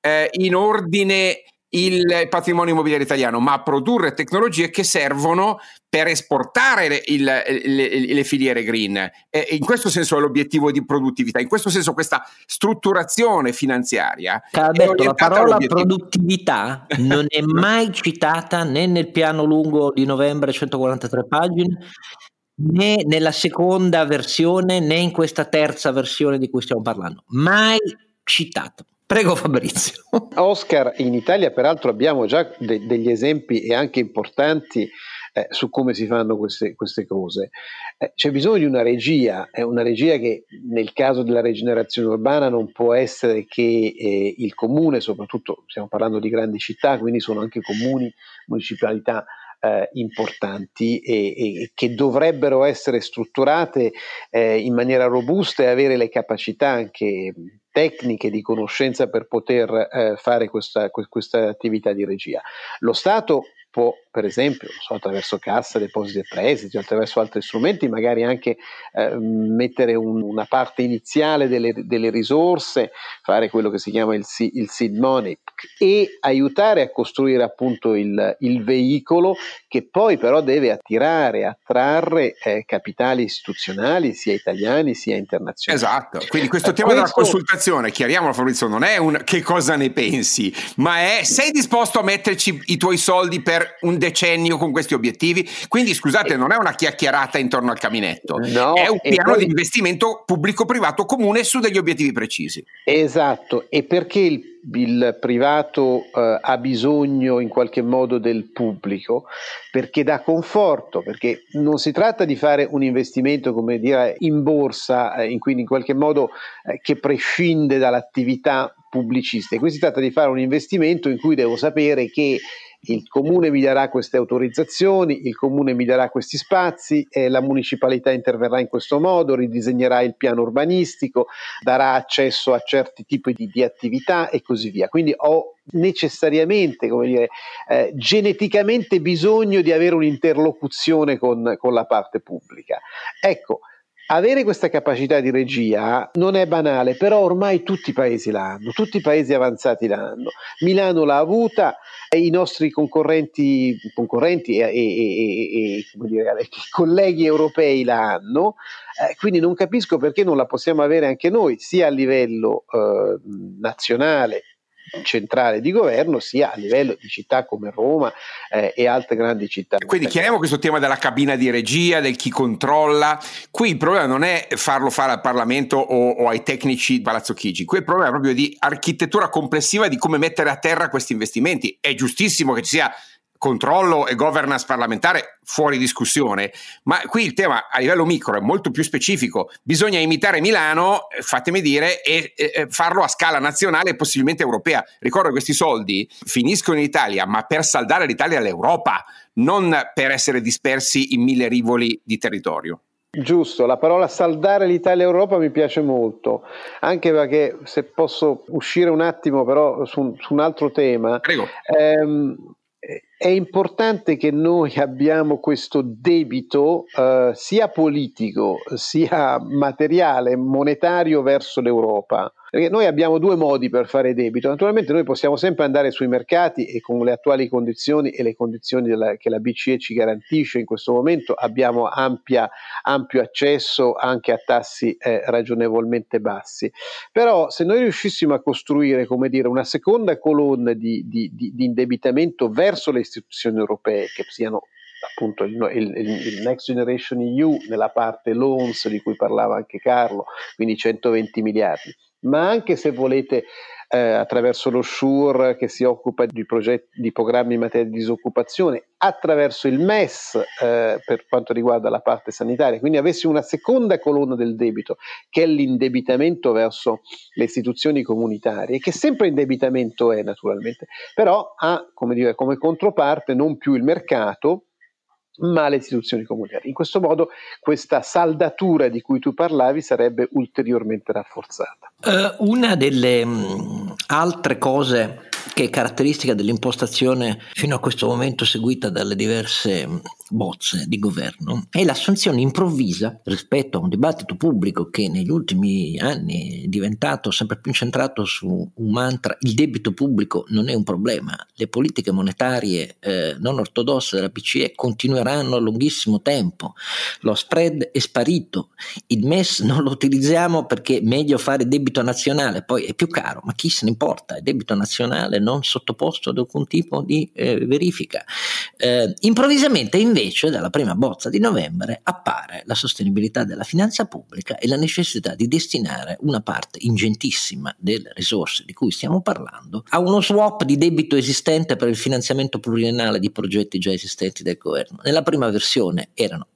in ordine il patrimonio immobiliare italiano, ma a produrre tecnologie che servono per esportare le filiere green. In questo senso è l'obiettivo di produttività, in questo senso questa strutturazione finanziaria. Alberto, la parola produttività non è mai citata né nel piano lungo di novembre, 143 pagine, né nella seconda versione, né in questa terza versione di cui stiamo parlando. Mai citato. Prego Fabrizio. Oscar, in Italia peraltro abbiamo già degli esempi e anche importanti su come si fanno queste cose. C'è bisogno di una regia che nel caso della rigenerazione urbana non può essere che il comune, soprattutto stiamo parlando di grandi città, quindi sono anche comuni, municipalità importanti e che dovrebbero essere strutturate in maniera robusta e avere le capacità anche tecniche di conoscenza per poter fare questa attività di regia. Lo Stato può, per esempio, attraverso Cassa Depositi e Prestiti o attraverso altri strumenti, magari anche mettere una parte iniziale delle risorse, fare quello che si chiama il seed money e aiutare a costruire appunto il veicolo che poi però deve attrarre capitali istituzionali sia italiani sia internazionali. Esatto, quindi questo tema della consultazione, chiariamolo Fabrizio, non è un che cosa ne pensi, ma è sei disposto a metterci i tuoi soldi per un decennio con questi obiettivi? Quindi scusate, non è una chiacchierata intorno al caminetto, no, è un piano di investimento pubblico-privato comune su degli obiettivi precisi. Esatto, e perché il privato ha bisogno in qualche modo del pubblico? Perché dà conforto, perché non si tratta di fare un investimento, come dire, in borsa, quindi in qualche modo che prescinde dall'attività pubblicistica. Qui si tratta di fare un investimento in cui devo sapere che il comune mi darà queste autorizzazioni, il comune mi darà questi spazi, la municipalità interverrà in questo modo, ridisegnerà il piano urbanistico, darà accesso a certi tipi di attività e così via. Quindi ho necessariamente, come dire, geneticamente bisogno di avere un'interlocuzione con la parte pubblica. Ecco, avere questa capacità di regia non è banale, però ormai tutti i paesi l'hanno, tutti i paesi avanzati l'hanno. Milano l'ha avuta, e i nostri concorrenti e come dire, colleghi europei la hanno, quindi non capisco perché non la possiamo avere anche noi, sia a livello nazionale, centrale di governo, sia a livello di città come Roma e altre grandi città. Quindi chiariamo questo tema della cabina di regia, del chi controlla. Qui il problema non è farlo fare al Parlamento o ai tecnici di Palazzo Chigi, qui il problema è proprio di architettura complessiva di come mettere a terra questi investimenti. È giustissimo che ci sia controllo e governance parlamentare, fuori discussione, ma qui il tema a livello micro è molto più specifico. Bisogna imitare Milano, fatemi dire, e farlo a scala nazionale e possibilmente europea. Ricordo che questi soldi finiscono in Italia, ma per saldare l'Italia all'Europa, non per essere dispersi in 1000 rivoli di territorio. Giusto, la parola saldare l'Italia e Europa mi piace molto, anche perché, se posso uscire un attimo però su un altro tema. Prego. È importante che noi abbiamo questo debito sia politico sia materiale, monetario verso l'Europa, perché noi abbiamo due modi per fare debito. Naturalmente noi possiamo sempre andare sui mercati e con le attuali condizioni e le condizioni che la BCE ci garantisce in questo momento abbiamo ampio accesso anche a tassi ragionevolmente bassi. Però se noi riuscissimo a costruire, come dire, una seconda colonna di indebitamento verso le istituzioni europee, che siano appunto il Next Generation EU nella parte loans di cui parlava anche Carlo, quindi 120 miliardi, ma anche, se volete, attraverso lo SURE che si occupa di programmi in materia di disoccupazione, attraverso il MES per quanto riguarda la parte sanitaria, quindi avessi una seconda colonna del debito che è l'indebitamento verso le istituzioni comunitarie, che sempre indebitamento è naturalmente, però ha, come dire, come controparte non più il mercato ma le istituzioni comunitarie. In questo modo questa saldatura di cui tu parlavi sarebbe ulteriormente rafforzata. Una delle altre cose che è caratteristica dell'impostazione fino a questo momento seguita dalle diverse bozze di governo è l'assunzione improvvisa rispetto a un dibattito pubblico che negli ultimi anni è diventato sempre più incentrato su un mantra: il debito pubblico non è un problema, le politiche monetarie non ortodosse della BCE continueranno a lunghissimo tempo, lo spread è sparito, il MES non lo utilizziamo perché è meglio fare debito nazionale, poi è più caro, ma chi se ne importa, è debito nazionale non sottoposto ad alcun tipo di verifica. Improvvisamente invece dalla prima bozza di novembre appare la sostenibilità della finanza pubblica e la necessità di destinare una parte ingentissima delle risorse di cui stiamo parlando a uno swap di debito esistente per il finanziamento pluriennale di progetti già esistenti del governo. Nella prima versione erano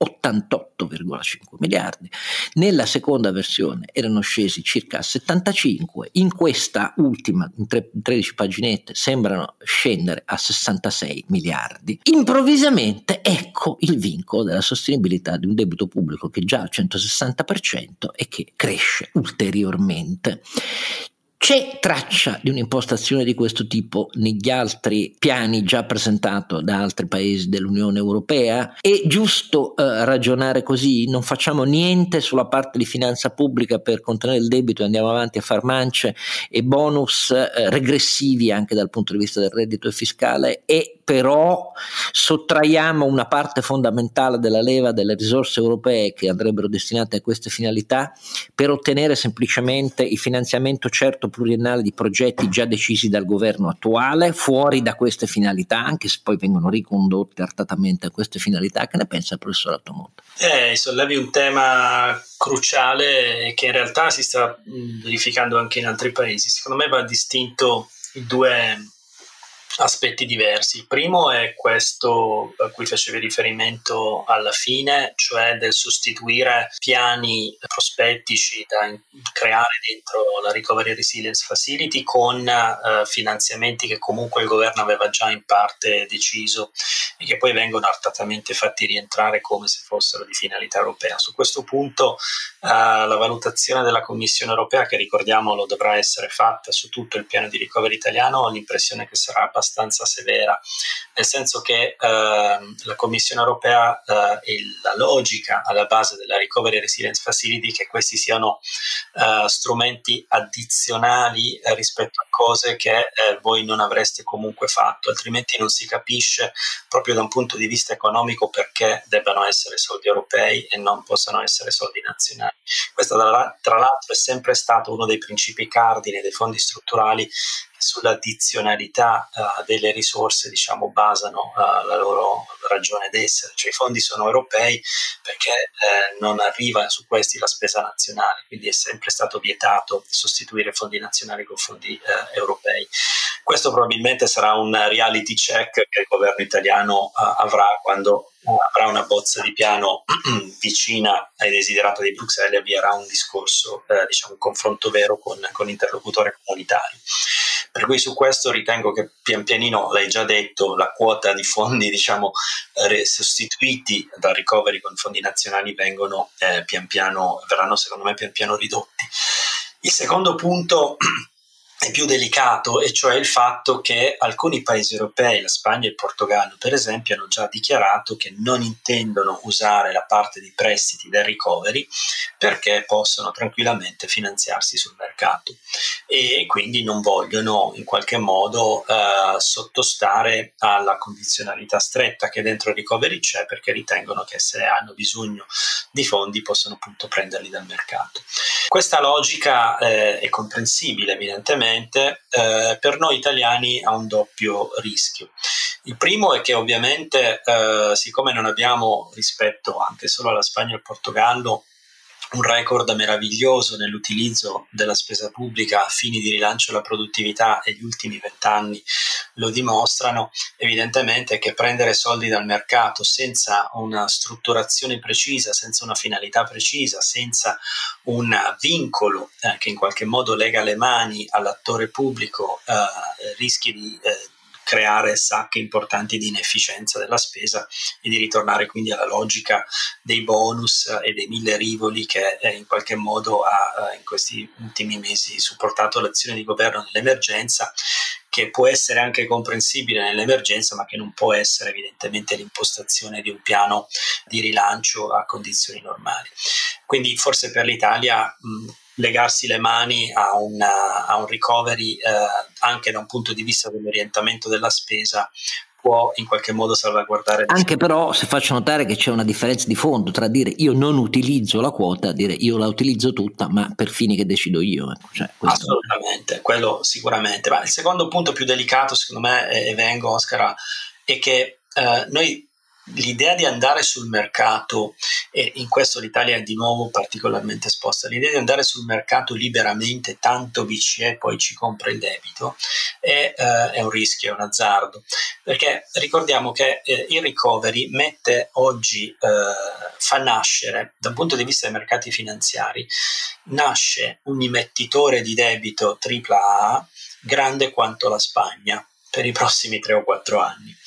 88,5 miliardi, nella seconda versione erano scesi circa a 75, in questa ultima, in 13 paginette, sembrano scendere a 66 miliardi. Improvvisamente ecco il vincolo della sostenibilità di un debito pubblico che è già al 160% e che cresce ulteriormente. C'è traccia di un'impostazione di questo tipo negli altri piani già presentato da altri paesi dell'Unione Europea? È giusto ragionare così? Non facciamo niente sulla parte di finanza pubblica per contenere il debito e andiamo avanti a far mance e bonus regressivi anche dal punto di vista del reddito e fiscale, e però sottraiamo una parte fondamentale della leva delle risorse europee che andrebbero destinate a queste finalità per ottenere semplicemente il finanziamento certo pluriennale di progetti già decisi dal governo attuale, fuori da queste finalità, anche se poi vengono ricondotti artatamente a queste finalità. Che ne pensa il professor Attomonte? Sollevi un tema cruciale che in realtà si sta verificando anche in altri paesi. Secondo me va distinto i due aspetti diversi. Il primo è questo a cui facevi riferimento alla fine, cioè del sostituire piani prospettici da creare dentro la Recovery Resilience Facility con finanziamenti che comunque il governo aveva già in parte deciso e che poi vengono artatamente fatti rientrare come se fossero di finalità europea. Su questo punto la valutazione della Commissione europea, che ricordiamolo dovrà essere fatta su tutto il piano di recovery italiano, ho l'impressione che sarà abbastanza severa, nel senso che la Commissione europea e la logica alla base della Recovery Resilience Facility che questi siano strumenti addizionali rispetto a cose che voi non avreste comunque fatto, altrimenti non si capisce proprio da un punto di vista economico perché debbano essere soldi europei e non possano essere soldi nazionali. Questo tra l'altro è sempre stato uno dei principi cardine dei fondi strutturali che sull'addizionalità delle risorse basano la loro ragione d'essere, cioè i fondi sono europei perché non arriva su questi la spesa nazionale, quindi è sempre stato vietato sostituire fondi nazionali con fondi europei. Questo probabilmente sarà un reality check che il governo italiano avrà quando avrà una bozza di piano vicina ai desiderati di Bruxelles e avvierà un discorso, un confronto vero con interlocutori comunitari. Per cui su questo ritengo che pian pianino, l'hai già detto, la quota di fondi sostituiti dal recovery con fondi nazionali verranno secondo me pian piano ridotti. Il secondo punto è più delicato, e cioè il fatto che alcuni paesi europei, la Spagna e il Portogallo per esempio, hanno già dichiarato che non intendono usare la parte di prestiti del recovery perché possono tranquillamente finanziarsi sul mercato e quindi non vogliono in qualche modo sottostare alla condizionalità stretta che dentro il recovery c'è, perché ritengono che se hanno bisogno di fondi possono appunto prenderli dal mercato. Questa logica è comprensibile evidentemente. Per noi italiani ha un doppio rischio. Il primo è che ovviamente siccome non abbiamo rispetto anche solo alla Spagna e al Portogallo un record meraviglioso nell'utilizzo della spesa pubblica a fini di rilancio della produttività, e gli ultimi 20 anni lo dimostrano, evidentemente che prendere soldi dal mercato senza una strutturazione precisa, senza una finalità precisa, senza un vincolo che in qualche modo lega le mani all'attore pubblico, rischi di creare sacche importanti di inefficienza della spesa e di ritornare quindi alla logica dei bonus e dei 1000 rivoli che in qualche modo ha in questi ultimi mesi supportato l'azione di governo nell'emergenza, che può essere anche comprensibile nell'emergenza, ma che non può essere evidentemente l'impostazione di un piano di rilancio a condizioni normali. Quindi forse per l'Italia legarsi le mani a un recovery anche da un punto di vista dell'orientamento della spesa può in qualche modo salvaguardare. Anche però, se faccio notare che c'è una differenza di fondo tra dire io non utilizzo la quota, dire io la utilizzo tutta ma per fini che decido io. Assolutamente, quello sicuramente. Ma il secondo punto più delicato secondo me, e vengo Oscar, è che noi l'idea di andare sul mercato, e in questo l'Italia è di nuovo particolarmente esposta, l'idea di andare sul mercato liberamente, tanto BCE poi ci compra il debito, è un rischio, è un azzardo, perché ricordiamo che il recovery mette oggi, fa nascere, dal punto di vista dei mercati finanziari, nasce un imettitore di debito AAA grande quanto la Spagna per i prossimi 3 o 4 anni.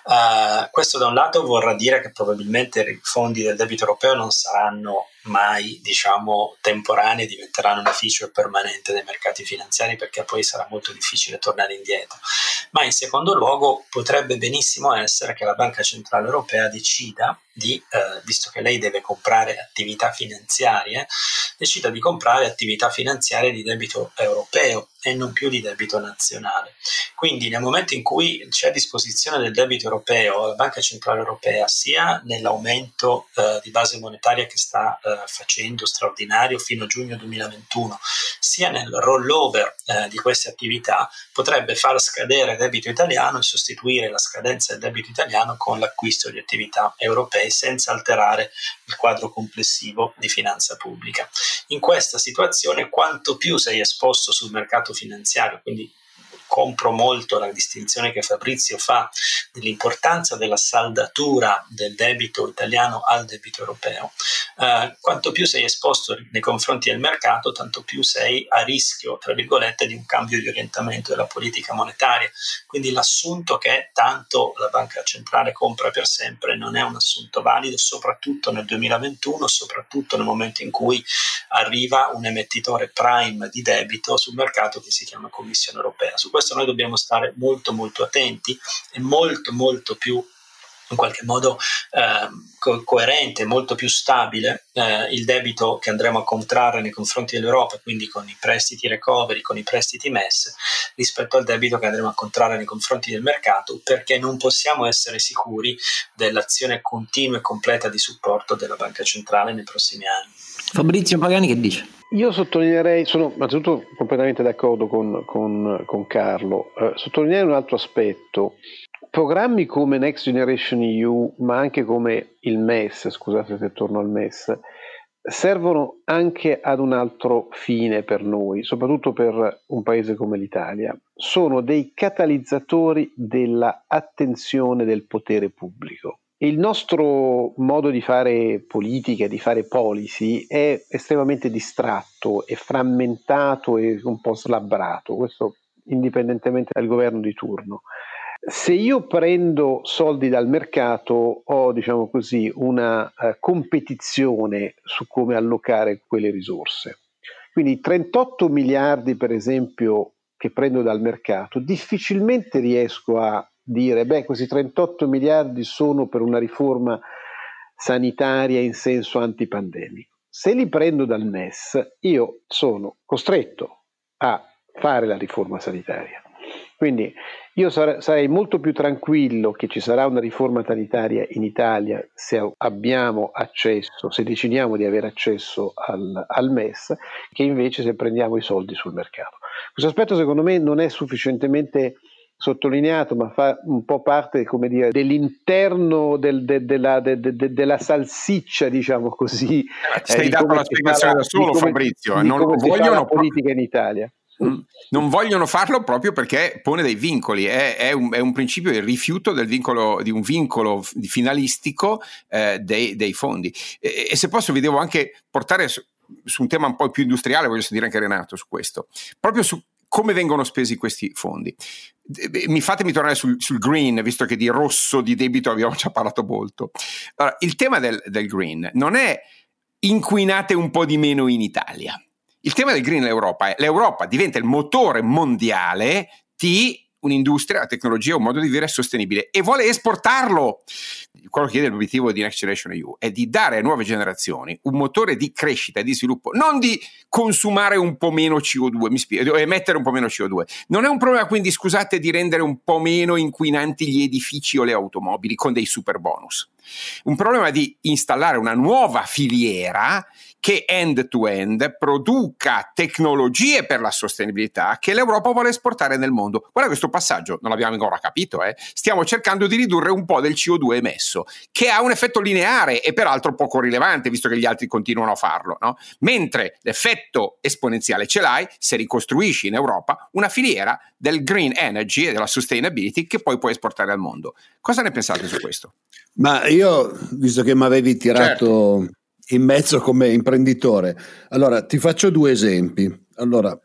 Questo da un lato vorrà dire che probabilmente i fondi del debito europeo non saranno mai, diciamo, temporanei, diventeranno una feature permanente dei mercati finanziari, perché poi sarà molto difficile tornare indietro. Ma in secondo luogo potrebbe benissimo essere che la Banca Centrale Europea decida visto che lei deve comprare attività finanziarie, decida di comprare attività finanziarie di debito europeo e non più di debito nazionale. Quindi nel momento in cui c'è a disposizione del debito europeo, la Banca Centrale Europea, sia nell'aumento di base monetaria che sta facendo straordinario fino a giugno 2021, sia nel rollover di queste attività, potrebbe far scadere il debito italiano e sostituire la scadenza del debito italiano con l'acquisto di attività europee senza alterare il quadro complessivo di finanza pubblica. In questa situazione, quanto più sei esposto sul mercato finanziario, quindi compro molto la distinzione che Fabrizio fa dell'importanza della saldatura del debito italiano al debito europeo. Quanto più sei esposto nei confronti del mercato, tanto più sei a rischio, tra virgolette, di un cambio di orientamento della politica monetaria. Quindi l'assunto che tanto la Banca Centrale compra per sempre non è un assunto valido, soprattutto nel 2021, soprattutto nel momento in cui arriva un emettitore prime di debito sul mercato che si chiama Commissione Europea. Su questo noi dobbiamo stare molto molto attenti e molto più in qualche modo coerente, molto più stabile il debito che andremo a contrarre nei confronti dell'Europa, quindi con i prestiti recovery, con i prestiti MES, rispetto al debito che andremo a contrarre nei confronti del mercato, perché non possiamo essere sicuri dell'azione continua e completa di supporto della Banca Centrale nei prossimi anni. Fabrizio Pagani che dice? Io sottolineerei, sono innanzitutto completamente d'accordo con Carlo, sottolineare un altro aspetto. Programmi come Next Generation EU, ma anche come il MES, scusate se torno al MES, servono anche ad un altro fine per noi, soprattutto per un paese come l'Italia. Sono dei catalizzatori della attenzione del potere pubblico. Il nostro modo di fare politica, di fare policy, è estremamente distratto, è frammentato e un po' slabbrato, questo indipendentemente dal governo di turno. Se io prendo soldi dal mercato ho, diciamo così, una competizione su come allocare quelle risorse. Quindi 38 miliardi per esempio che prendo dal mercato, difficilmente riesco a dire questi 38 miliardi sono per una riforma sanitaria in senso antipandemico. Se li prendo dal MES io sono costretto a fare la riforma sanitaria. Quindi io sarei molto più tranquillo che ci sarà una riforma sanitaria in Italia se abbiamo accesso, se decidiamo di avere accesso al MES, che invece se prendiamo i soldi sul mercato. Questo aspetto secondo me non è sufficientemente sottolineato, ma fa un po' parte, come dire, dell'interno della salsiccia, diciamo così. Stai dando la spiegazione da solo, Fabrizio. Non lo vogliono la politica in Italia. Non vogliono farlo proprio perché pone dei vincoli, è un principio il rifiuto del vincolo, di un vincolo finalistico dei fondi. E se posso vi devo anche portare su un tema un po' più industriale, voglio sentire anche Renato su questo, proprio su come vengono spesi questi fondi. Fatemi tornare sul green, visto che di rosso, di debito abbiamo già parlato molto. Allora, il tema del green non è inquinate un po' di meno in Italia. Il tema del green è l'Europa diventa il motore mondiale di un'industria, una tecnologia, un modo di vivere sostenibile e vuole esportarlo. Quello che chiede l'obiettivo di Next Generation EU è di dare a nuove generazioni un motore di crescita e di sviluppo, non di consumare un po' meno CO2, emettere un po' meno CO2. Non è un problema quindi, scusate, di rendere un po' meno inquinanti gli edifici o le automobili con dei super bonus. Un problema di installare una nuova filiera che end-to-end produca tecnologie per la sostenibilità che l'Europa vuole esportare nel mondo. Guarda, questo passaggio non l'abbiamo ancora capito. Stiamo cercando di ridurre un po' del CO2 emesso, che ha un effetto lineare e peraltro poco rilevante, visto che gli altri continuano a farlo, no? Mentre l'effetto esponenziale ce l'hai se ricostruisci in Europa una filiera del green energy e della sustainability che poi puoi esportare al mondo. Cosa ne pensate su questo? Ma io, visto che mi avevi tirato in mezzo come imprenditore, allora ti faccio due esempi. Allora,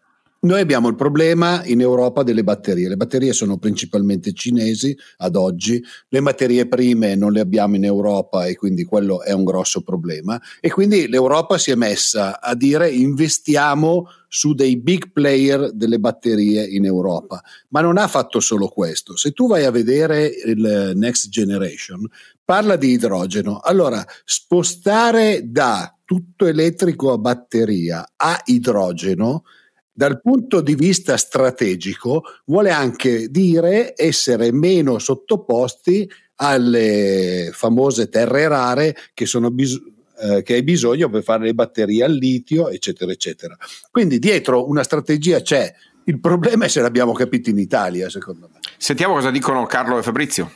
Noi abbiamo il problema in Europa delle batterie. Le batterie sono principalmente cinesi ad oggi, le materie prime non le abbiamo in Europa e quindi quello è un grosso problema, e quindi l'Europa si è messa a dire investiamo su dei big player delle batterie in Europa, ma non ha fatto solo questo. Se tu vai a vedere il Next Generation, parla di idrogeno. Allora, spostare da tutto elettrico a batteria a idrogeno dal punto di vista strategico vuole anche dire essere meno sottoposti alle famose terre rare che hai bisogno per fare le batterie al litio, eccetera, eccetera. Quindi dietro una strategia c'è. Il problema è se l'abbiamo capito in Italia, secondo me. Sentiamo cosa dicono Carlo e Fabrizio.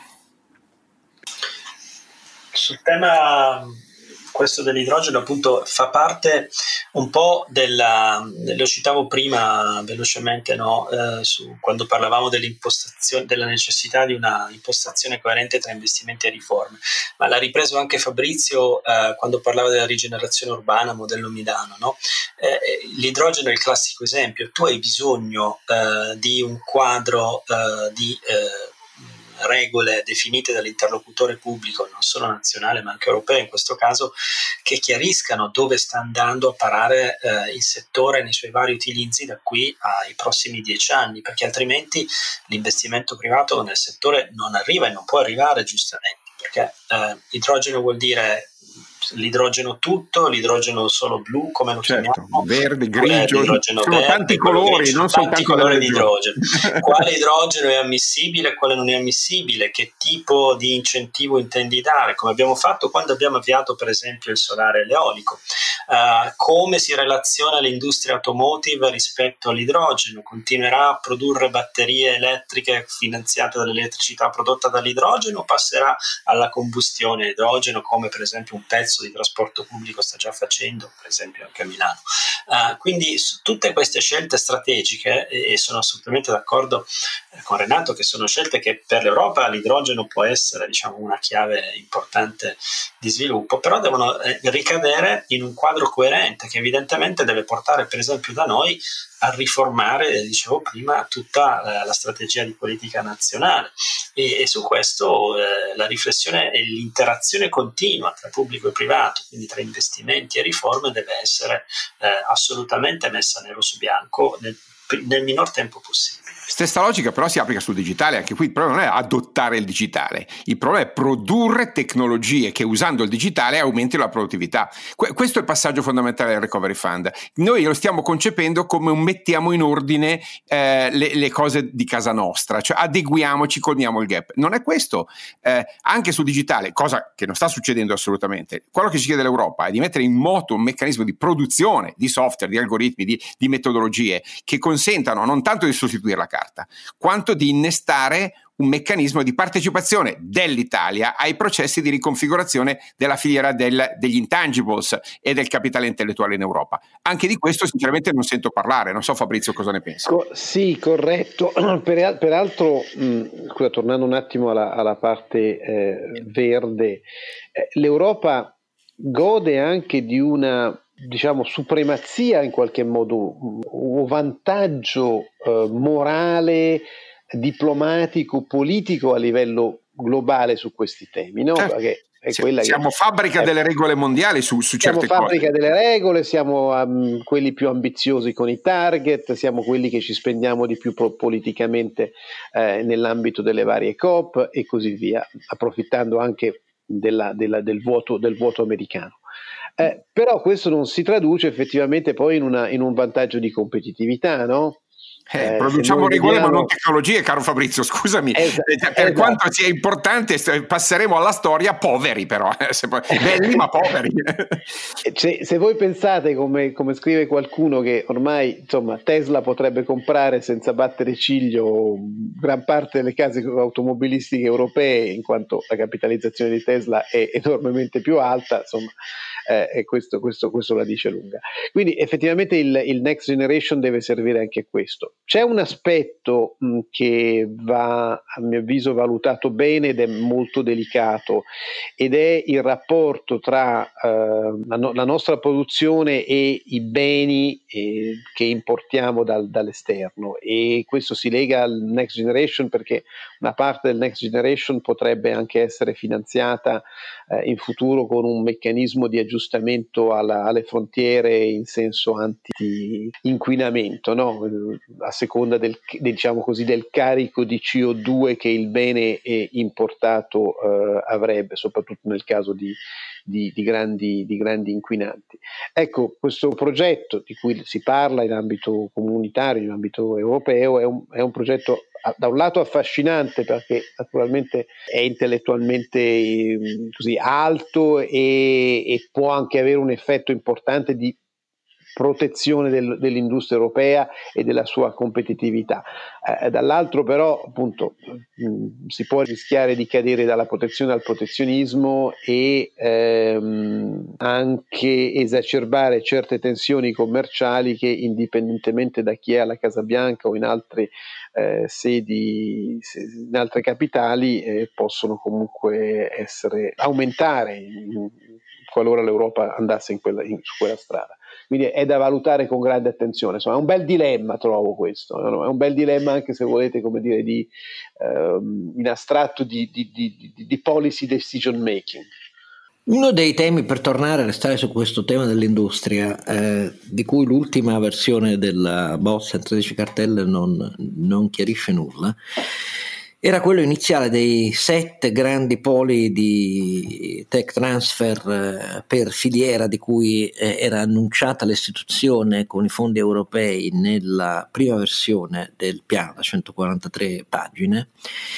Sul tema questo dell'idrogeno, appunto, fa parte un po' lo citavo prima velocemente, no? Quando parlavamo dell'impostazione, della necessità di una impostazione coerente tra investimenti e riforme, ma l'ha ripreso anche Fabrizio quando parlava della rigenerazione urbana, modello Milano, no? L'idrogeno è il classico esempio. Tu hai bisogno di un quadro di regole definite dall'interlocutore pubblico, non solo nazionale ma anche europeo in questo caso, che chiariscano dove sta andando a parare il settore nei suoi vari utilizzi da qui ai prossimi 10 anni, perché altrimenti l'investimento privato nel settore non arriva e non può arrivare, giustamente, perché idrogeno vuol dire l'idrogeno tutto, l'idrogeno solo blu, come lo chiamiamo, verde, grigio, l'idrogeno sono verde, tanti colori, grigio, non tanti soltanto colori di idrogeno. Quale idrogeno è ammissibile e quale non è ammissibile, che tipo di incentivo intendi dare, come abbiamo fatto quando abbiamo avviato per esempio il solare e l'eolico, come si relaziona l'industria automotive rispetto all'idrogeno, continuerà a produrre batterie elettriche finanziate dall'elettricità prodotta dall'idrogeno o passerà alla combustione a idrogeno, come per esempio un pezzo di trasporto pubblico sta già facendo, per esempio anche a Milano. Quindi su tutte queste scelte strategiche, e sono assolutamente d'accordo con Renato che sono scelte che per l'Europa l'idrogeno può essere, diciamo, una chiave importante di sviluppo, però devono ricadere in un quadro coerente che evidentemente deve portare per esempio da noi a riformare, dicevo prima, tutta la strategia di politica nazionale, e su questo la riflessione e l'interazione continua tra pubblico e privato, quindi tra investimenti e riforme, deve essere assolutamente messa nero su bianco nel minor tempo possibile. Stessa logica però si applica sul digitale. Anche qui il problema non è adottare il digitale, il problema è produrre tecnologie che usando il digitale aumentino la produttività. Questo è il passaggio fondamentale del Recovery Fund. Noi lo stiamo concependo come un mettiamo in ordine le cose di casa nostra, cioè adeguiamoci, colmiamo il gap. Non è questo. Anche sul digitale, cosa che non sta succedendo assolutamente, quello che ci chiede l'Europa è di mettere in moto un meccanismo di produzione di software, di algoritmi, di metodologie che consentano non tanto di sostituire la carta, quanto di innestare un meccanismo di partecipazione dell'Italia ai processi di riconfigurazione della filiera degli intangibles e del capitale intellettuale in Europa. Anche di questo sinceramente non sento parlare, non so Fabrizio cosa ne pensi. Sì, corretto. Peraltro, tornando un attimo alla parte verde, l'Europa gode anche di una, diciamo, supremazia in qualche modo, un vantaggio morale, diplomatico, politico a livello globale su questi temi, no? Perché è siamo fabbrica delle regole mondiali su certe cose. Siamo fabbrica delle regole, siamo quelli più ambiziosi con i target, siamo quelli che ci spendiamo di più politicamente nell'ambito delle varie COP e così via, approfittando anche del vuoto americano. Però questo non si traduce effettivamente poi in un vantaggio di competitività, no? Produciamo regole ma non tecnologie, caro Fabrizio, scusami. Per quanto sia importante, passeremo alla storia poveri, però belli ma poveri. Se voi pensate, come scrive qualcuno, che ormai insomma Tesla potrebbe comprare senza battere ciglio gran parte delle case automobilistiche europee, in quanto la capitalizzazione di Tesla è enormemente più alta, insomma e questo la dice lunga. Quindi effettivamente il Next Generation deve servire anche a questo. C'è un aspetto che va, a mio avviso, valutato bene ed è molto delicato, ed è il rapporto tra la nostra produzione e i beni che importiamo dall'esterno, e questo si lega al Next Generation perché una parte del Next Generation potrebbe anche essere finanziata in futuro con un meccanismo di aggiustamento alle frontiere in senso anti-inquinamento, no? A seconda diciamo così, del carico di CO2 che il bene importato avrebbe, soprattutto nel caso di grandi inquinanti. Ecco, questo progetto di cui si parla in ambito comunitario, in ambito europeo, è un progetto da un lato affascinante perché naturalmente è intellettualmente così alto e può anche avere un effetto importante di protezione dell'industria europea e della sua competitività. Dall'altro però appunto si può rischiare di cadere dalla protezione al protezionismo e anche esacerbare certe tensioni commerciali che, indipendentemente da chi è alla Casa Bianca o in altre sedi, in altre capitali, possono comunque aumentare qualora l'Europa andasse su quella strada. Quindi è da valutare con grande attenzione. Insomma, è un bel dilemma, trovo questo. È un bel dilemma anche, se volete, come dire, in astratto di policy decision making. Uno dei temi, per tornare a restare su questo tema dell'industria, di cui l'ultima versione della bozza in 13 cartelle non chiarisce nulla, era quello iniziale dei 7 grandi poli di tech transfer per filiera, di cui era annunciata l'istituzione con i fondi europei nella prima versione del piano da 143 pagine.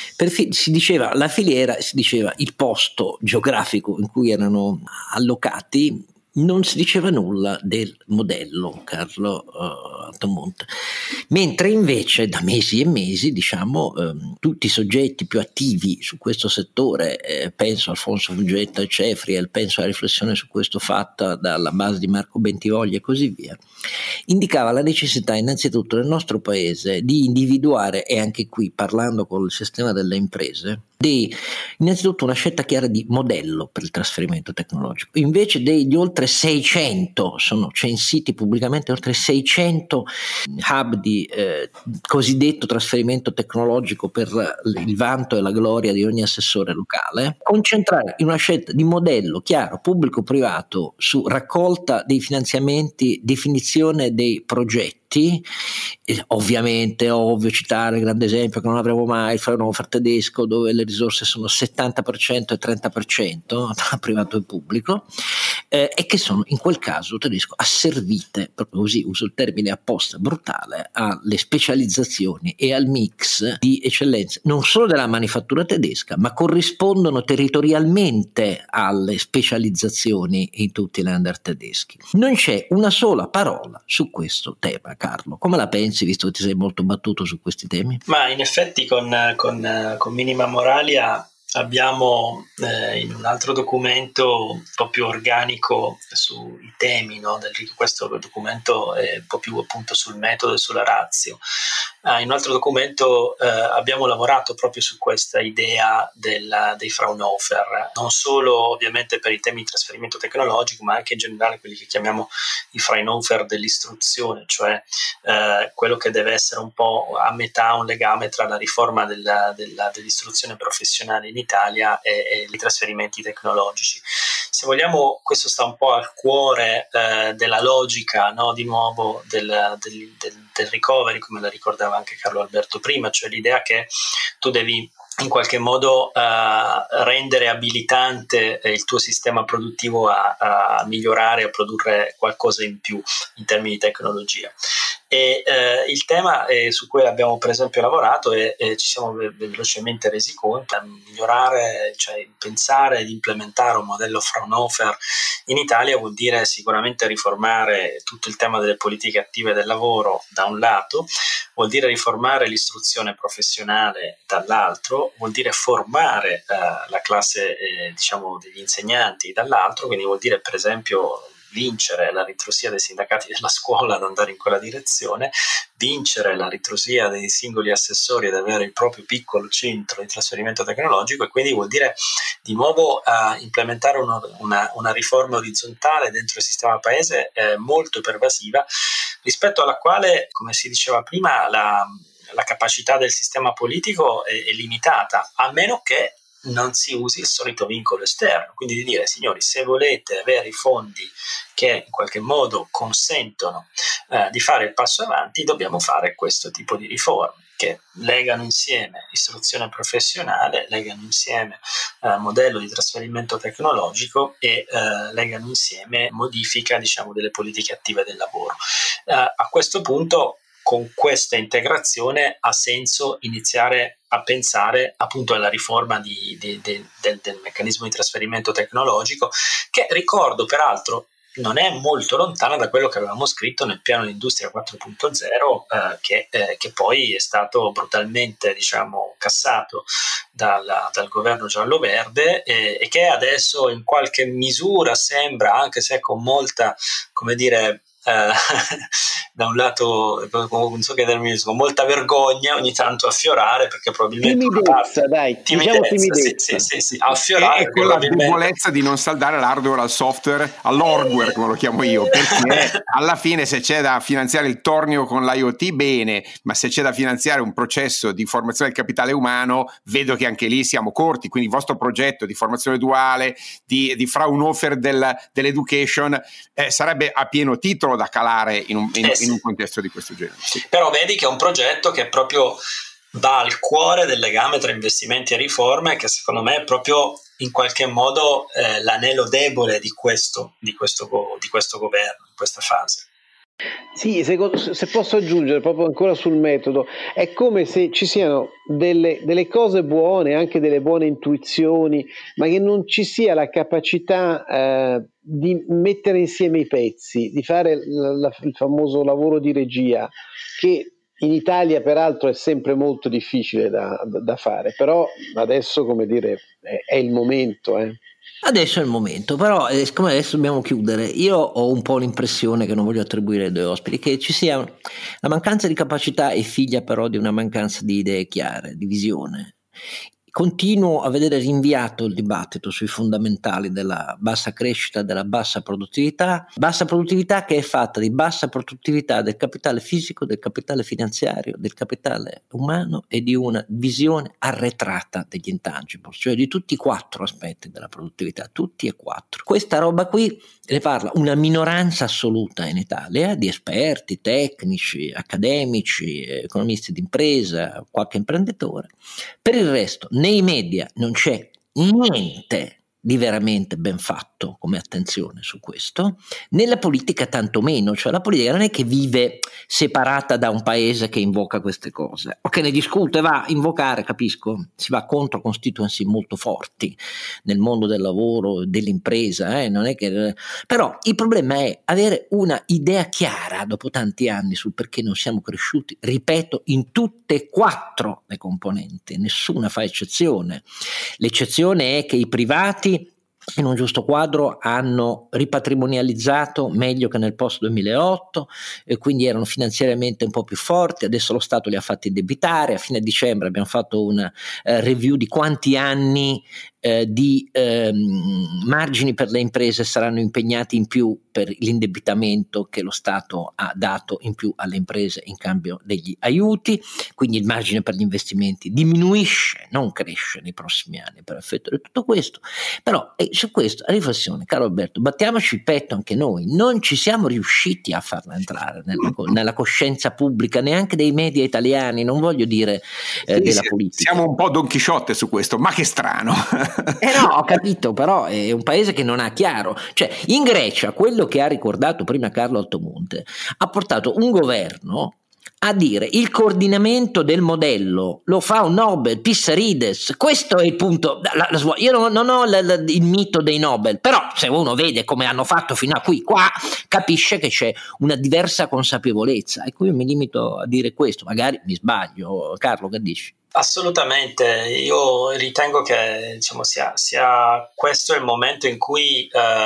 Si diceva la filiera, si diceva il posto geografico in cui erano allocati. Non si diceva nulla del modello, Carlo Altomonte, mentre invece da mesi e mesi, diciamo, tutti i soggetti più attivi su questo settore, penso a Alfonso Fuggetta e Cefriel, penso alla riflessione su questo fatta dalla base di Marco Bentivogli e così via, indicava la necessità innanzitutto nel nostro paese di individuare, e anche qui parlando con il sistema delle imprese, innanzitutto una scelta chiara di modello per il trasferimento tecnologico. Invece degli oltre 600, sono censiti pubblicamente oltre 600 hub di cosiddetto trasferimento tecnologico per il vanto e la gloria di ogni assessore locale, concentrare in una scelta di modello chiaro, pubblico-privato, su raccolta dei finanziamenti, definizione dei progetti. Ovviamente è ovvio citare il grande esempio che non avremo mai, il Fraunhofer tedesco, dove le risorse sono 70% e 30% tra privato e pubblico, e che sono in quel caso tedesco asservite, proprio così uso il termine apposta brutale, alle specializzazioni e al mix di eccellenze non solo della manifattura tedesca, ma corrispondono territorialmente alle specializzazioni in tutti i länder tedeschi. Non c'è una sola parola su questo tema. Carlo, come la pensi, visto che ti sei molto battuto su questi temi? Ma in effetti con Minima Moralia abbiamo in un altro documento un po' più organico sui temi, no? Questo documento è un po' più appunto sul metodo e sulla ratio. In un altro documento abbiamo lavorato proprio su questa idea dei Fraunhofer, non solo ovviamente per i temi di trasferimento tecnologico, ma anche in generale quelli che chiamiamo i Fraunhofer dell'istruzione, cioè quello che deve essere un po' a metà un legame tra la riforma dell'istruzione professionale in Italia e i trasferimenti tecnologici. Se vogliamo, questo sta un po' al cuore della logica, no? Di nuovo del recovery, come la ricordava anche Carlo Alberto prima, cioè l'idea che tu devi in qualche modo rendere abilitante il tuo sistema produttivo a migliorare, a produrre qualcosa in più in termini di tecnologia. E il tema su cui abbiamo per esempio lavorato e ci siamo velocemente resi conto, migliorare, cioè pensare ed implementare un modello Fraunhofer in Italia vuol dire sicuramente riformare tutto il tema delle politiche attive del lavoro da un lato, vuol dire riformare l'istruzione professionale dall'altro, vuol dire formare la classe diciamo degli insegnanti dall'altro, quindi vuol dire per esempio vincere la ritrosia dei sindacati della scuola ad andare in quella direzione, vincere la ritrosia dei singoli assessori ad avere il proprio piccolo centro di trasferimento tecnologico, e quindi vuol dire di nuovo implementare una riforma orizzontale dentro il sistema paese molto pervasiva, rispetto alla quale, come si diceva prima, la capacità del sistema politico è limitata, a meno che non si usi il solito vincolo esterno, quindi di dire: signori, se volete avere i fondi che in qualche modo consentono di fare il passo avanti, dobbiamo fare questo tipo di riforme che legano insieme istruzione professionale, legano insieme modello di trasferimento tecnologico e legano insieme modifica, diciamo, delle politiche attive del lavoro. A questo punto, con questa integrazione ha senso iniziare a pensare appunto alla riforma del meccanismo di trasferimento tecnologico, che ricordo peraltro non è molto lontana da quello che avevamo scritto nel piano di Industria 4.0 che poi è stato brutalmente, diciamo, cassato dal governo giallo-verde e che adesso in qualche misura sembra, anche se con molta, come dire, da un lato, non so che termine, con molta vergogna ogni tanto affiorare, perché probabilmente timidezza, timidezza. Sì, affiorare e con la debolezza di non saldare l'hardware al software, all'hardware come lo chiamo io, perché alla fine se c'è da finanziare il tornio con l'IoT bene, ma se c'è da finanziare un processo di formazione del capitale umano vedo che anche lì siamo corti, quindi il vostro progetto di formazione duale, di Fraunhofer dell'education sarebbe a pieno titolo da calare in un contesto di questo genere. Sì. Però vedi che è un progetto che proprio va al cuore del legame tra investimenti e riforme, che secondo me è proprio in qualche modo l'anello debole di questo governo in questa fase. Sì, se posso aggiungere proprio ancora sul metodo, è come se ci siano delle cose buone, anche delle buone intuizioni, ma che non ci sia la capacità di mettere insieme i pezzi, di fare il famoso lavoro di regia, che in Italia peraltro è sempre molto difficile da fare, però adesso, come dire, è il momento. Adesso è il momento, però siccome adesso dobbiamo chiudere, io ho un po' l'impressione, che non voglio attribuire ai due ospiti, che ci sia la mancanza di capacità è figlia però di una mancanza di idee chiare, di visione. Continuo a vedere rinviato il dibattito sui fondamentali della bassa crescita, della bassa produttività che è fatta di bassa produttività del capitale fisico, del capitale finanziario, del capitale umano e di una visione arretrata degli intangibles, cioè di tutti i 4 aspetti della produttività, tutti e 4. Questa roba qui ne parla una minoranza assoluta in Italia di esperti, tecnici, accademici, economisti d'impresa, qualche imprenditore. Per il resto nei media non c'è niente di veramente ben fatto come attenzione su questo, nella politica tantomeno, cioè la politica non è che vive separata da un paese che invoca queste cose o che ne discute, va a invocare, capisco, si va contro constituency molto forti nel mondo del lavoro, dell'impresa, non è che, però il problema è avere una idea chiara dopo tanti anni sul perché non siamo cresciuti, ripeto, in tutte e 4 le componenti, nessuna fa eccezione. L'eccezione è che i privati in un giusto quadro hanno ripatrimonializzato meglio che nel post 2008 e quindi erano finanziariamente un po' più forti, adesso lo Stato li ha fatti debitare, a fine dicembre abbiamo fatto una review di quanti anni di margini per le imprese saranno impegnati in più per l'indebitamento che lo Stato ha dato in più alle imprese in cambio degli aiuti, quindi il margine per gli investimenti diminuisce, non cresce nei prossimi anni per effetto di tutto questo. Però su questo, a riflessione, caro Alberto, battiamoci il petto anche noi, non ci siamo riusciti a farla entrare nella coscienza pubblica, neanche dei media italiani, non voglio dire della politica. Siamo un po' Don Chisciotte su questo, ma che strano. No, ho capito, però è un paese che non ha chiaro, cioè in Grecia quello quello che ha ricordato prima Carlo Altomonte ha portato un governo a dire il coordinamento del modello lo fa un Nobel, Pissarides. Questo è il punto. Io non ho il mito dei Nobel, però se uno vede come hanno fatto fino a qua capisce che c'è una diversa consapevolezza. Ecco, io mi limito a dire questo, magari mi sbaglio. Carlo, che dici? Assolutamente, io ritengo che sia questo il momento in cui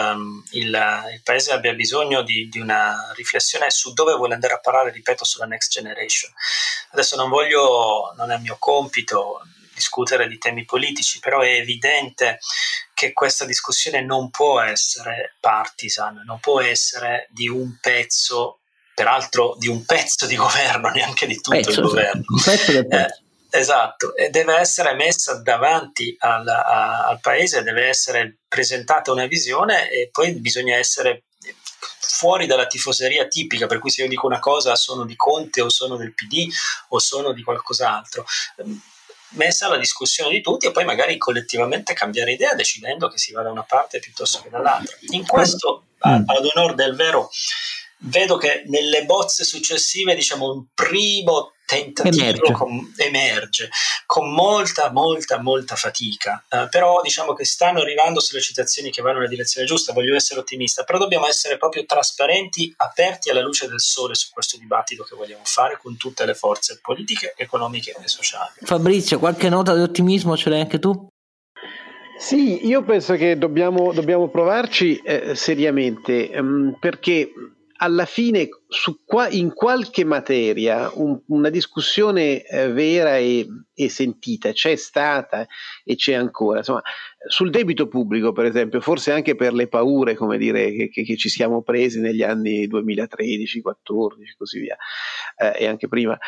il Paese abbia bisogno di una riflessione su dove vuole andare a parare, ripeto, sulla next generation. Adesso non è mio compito discutere di temi politici, però è evidente che questa discussione non può essere partisan, non può essere di un pezzo, peraltro di un pezzo di governo, neanche di tutto il governo. Un pezzo del pezzo. Esatto, e deve essere messa davanti al Paese, deve essere presentata una visione e poi bisogna essere fuori dalla tifoseria tipica, per cui se io dico una cosa sono di Conte o sono del PD o sono di qualcos'altro, messa alla discussione di tutti e poi magari collettivamente cambiare idea decidendo che si va da una parte piuttosto che dall'altra. In questo, ad onor del vero, vedo che nelle bozze successive un primo tentativo emerge con molta fatica, però che stanno arrivando sollecitazioni che vanno nella direzione giusta. Voglio essere ottimista, però dobbiamo essere proprio trasparenti, aperti alla luce del sole su questo dibattito che vogliamo fare con tutte le forze politiche, economiche e sociali. Fabrizio, qualche nota di ottimismo ce l'hai anche tu? Sì, io penso che dobbiamo provarci seriamente, perché alla fine in qualche materia una discussione vera e sentita c'è stata e c'è ancora. Insomma, sul debito pubblico, per esempio, forse anche per le paure, come dire, che ci siamo presi negli anni 2013, 14, così via, e anche prima,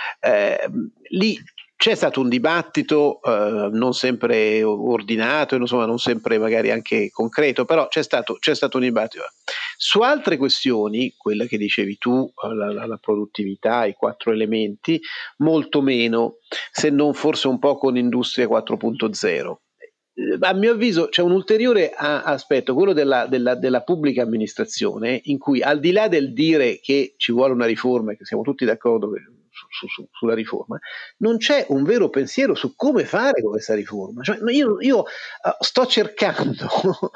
lì c'è stato un dibattito non sempre ordinato, insomma non sempre magari anche concreto, però c'è stato un dibattito. Su altre questioni, quella che dicevi tu, la produttività, i 4 elementi, molto meno, se non forse un po' con Industria 4.0. A mio avviso c'è un ulteriore aspetto, quello della pubblica amministrazione, in cui al di là del dire che ci vuole una riforma, e che siamo tutti d'accordo sulla riforma, non c'è un vero pensiero su come fare questa riforma. Cioè, io sto cercando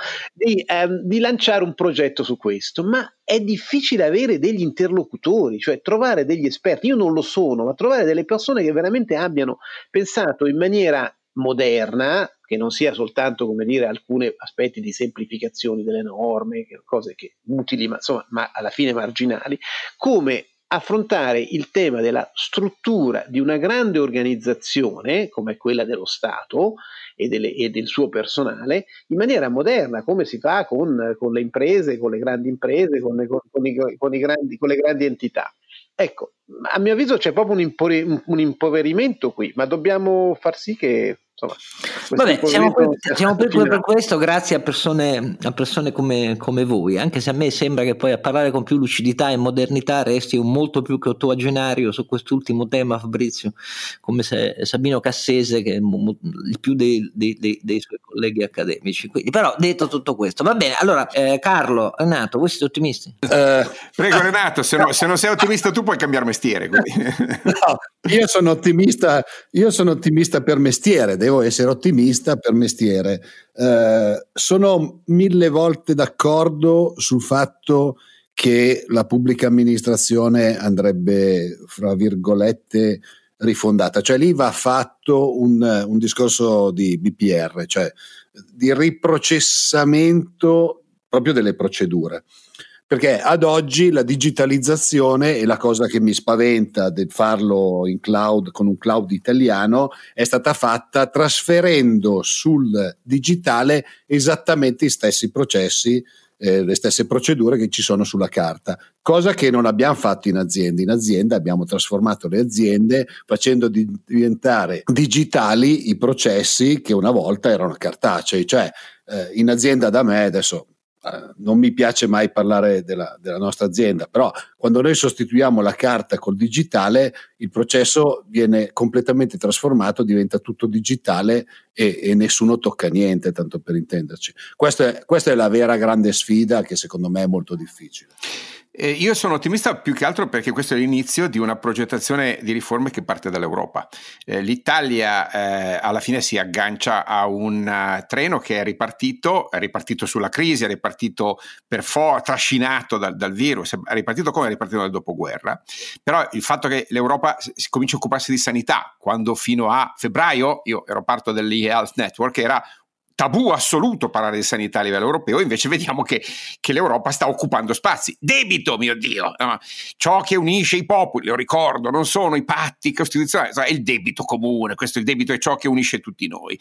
di lanciare un progetto su questo, ma è difficile avere degli interlocutori, cioè trovare degli esperti. Io non lo sono, ma trovare delle persone che veramente abbiano pensato in maniera moderna, che non sia soltanto, come dire, alcuni aspetti di semplificazione delle norme, cose che utili, ma alla fine marginali, come affrontare il tema della struttura di una grande organizzazione come quella dello Stato e del suo personale in maniera moderna, come si fa con le imprese, con le grandi imprese, con le grandi entità. Ecco, a mio avviso c'è proprio un impoverimento qui, ma dobbiamo far sì che vabbè, siamo per questo, grazie a persone come voi, anche se a me sembra che poi a parlare con più lucidità e modernità resti un molto più che ottuagenario su quest'ultimo tema, Fabrizio, come se Sabino Cassese, che è il più dei suoi colleghi accademici. Quindi, però detto tutto questo, va bene. Allora, Carlo, Renato, voi siete ottimisti? Prego Renato, se non sei ottimista tu puoi cambiare mestiere. No, io sono ottimista per mestiere, devo essere ottimista per mestiere. Sono 1000 volte d'accordo sul fatto che la pubblica amministrazione andrebbe, fra virgolette, rifondata, cioè lì va fatto un discorso di BPR, cioè di riprocessamento proprio delle procedure. Perché ad oggi la digitalizzazione, e la cosa che mi spaventa del farlo in cloud, con un cloud italiano, è stata fatta trasferendo sul digitale esattamente gli stessi processi, le stesse procedure che ci sono sulla carta, cosa che non abbiamo fatto in azienda. In azienda abbiamo trasformato le aziende facendo diventare digitali i processi che una volta erano cartacei. Cioè in azienda da me, adesso non mi piace mai parlare della nostra azienda, però quando noi sostituiamo la carta col digitale, il processo viene completamente trasformato, diventa tutto digitale e nessuno tocca niente, tanto per intenderci. Questa è la vera grande sfida, che secondo me è molto difficile. Io sono ottimista più che altro perché questo è l'inizio di una progettazione di riforme che parte dall'Europa. L'Italia alla fine si aggancia a un treno che è ripartito sulla crisi, è ripartito trascinato dal virus, è ripartito come è ripartito dal dopoguerra. Però il fatto che l'Europa si comincia a occuparsi di sanità, quando fino a febbraio, io ero parte dell'e-Health Network, era tabù assoluto parlare di sanità a livello europeo, invece vediamo che l'Europa sta occupando spazi. Debito, mio Dio, ciò che unisce i popoli, lo ricordo, non sono i patti costituzionali, è il debito comune, questo il debito è ciò che unisce tutti noi.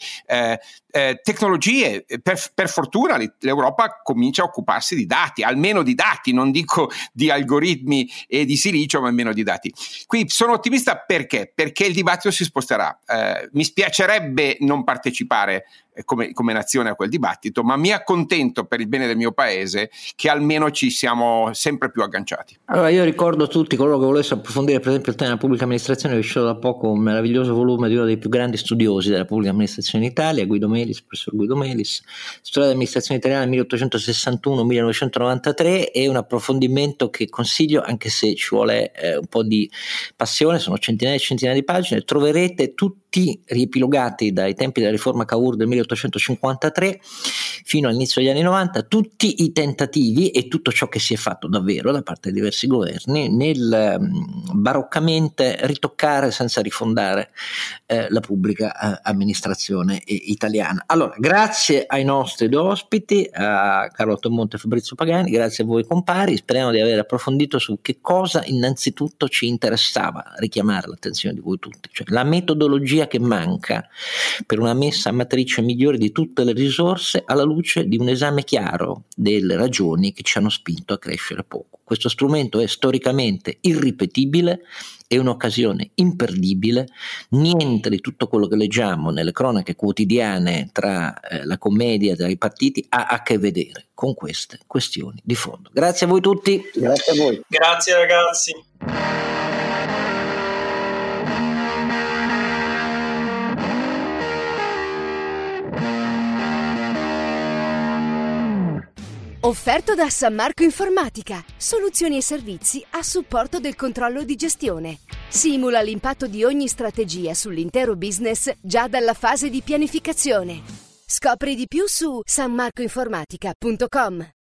Tecnologie, per fortuna l'Europa comincia a occuparsi di dati, almeno di dati, non dico di algoritmi e di silicio, ma almeno di dati. Qui sono ottimista perché il dibattito si sposterà. Mi spiacerebbe non partecipare come nazione a quel dibattito, ma mi accontento per il bene del mio paese che almeno ci siamo sempre più agganciati. Allora, io ricordo a tutti coloro che volessero approfondire per esempio il tema della pubblica amministrazione, è uscito da poco un meraviglioso volume di uno dei più grandi studiosi della pubblica amministrazione in Italia, professor Guido Melis, Storia dell'amministrazione italiana 1861-1993, è un approfondimento che consiglio, anche se ci vuole un po' di passione, sono centinaia e centinaia di pagine, troverete tutti riepilogati dai tempi della riforma Cavour del 1853 fino all'inizio degli anni 90, tutti i tentativi e tutto ciò che si è fatto davvero da parte di diversi governi nel baroccamente ritoccare senza rifondare la pubblica amministrazione italiana. Allora, grazie ai nostri due ospiti, a Carlo Altomonte e Fabrizio Pagani, grazie a voi compari, speriamo di aver approfondito su che cosa innanzitutto ci interessava richiamare l'attenzione di voi tutti, cioè la metodologia che manca per una messa a matrice migliore di tutte le risorse alla luce di un esame chiaro delle ragioni che ci hanno spinto a crescere poco. Questo strumento è storicamente irripetibile, è un'occasione imperdibile, niente di tutto quello che leggiamo nelle cronache quotidiane tra la commedia tra i partiti ha a che vedere con queste questioni di fondo. Grazie a voi tutti. Grazie a voi. Grazie ragazzi. Offerto da San Marco Informatica, soluzioni e servizi a supporto del controllo di gestione. Simula l'impatto di ogni strategia sull'intero business già dalla fase di pianificazione. Scopri di più su sanmarcoinformatica.com.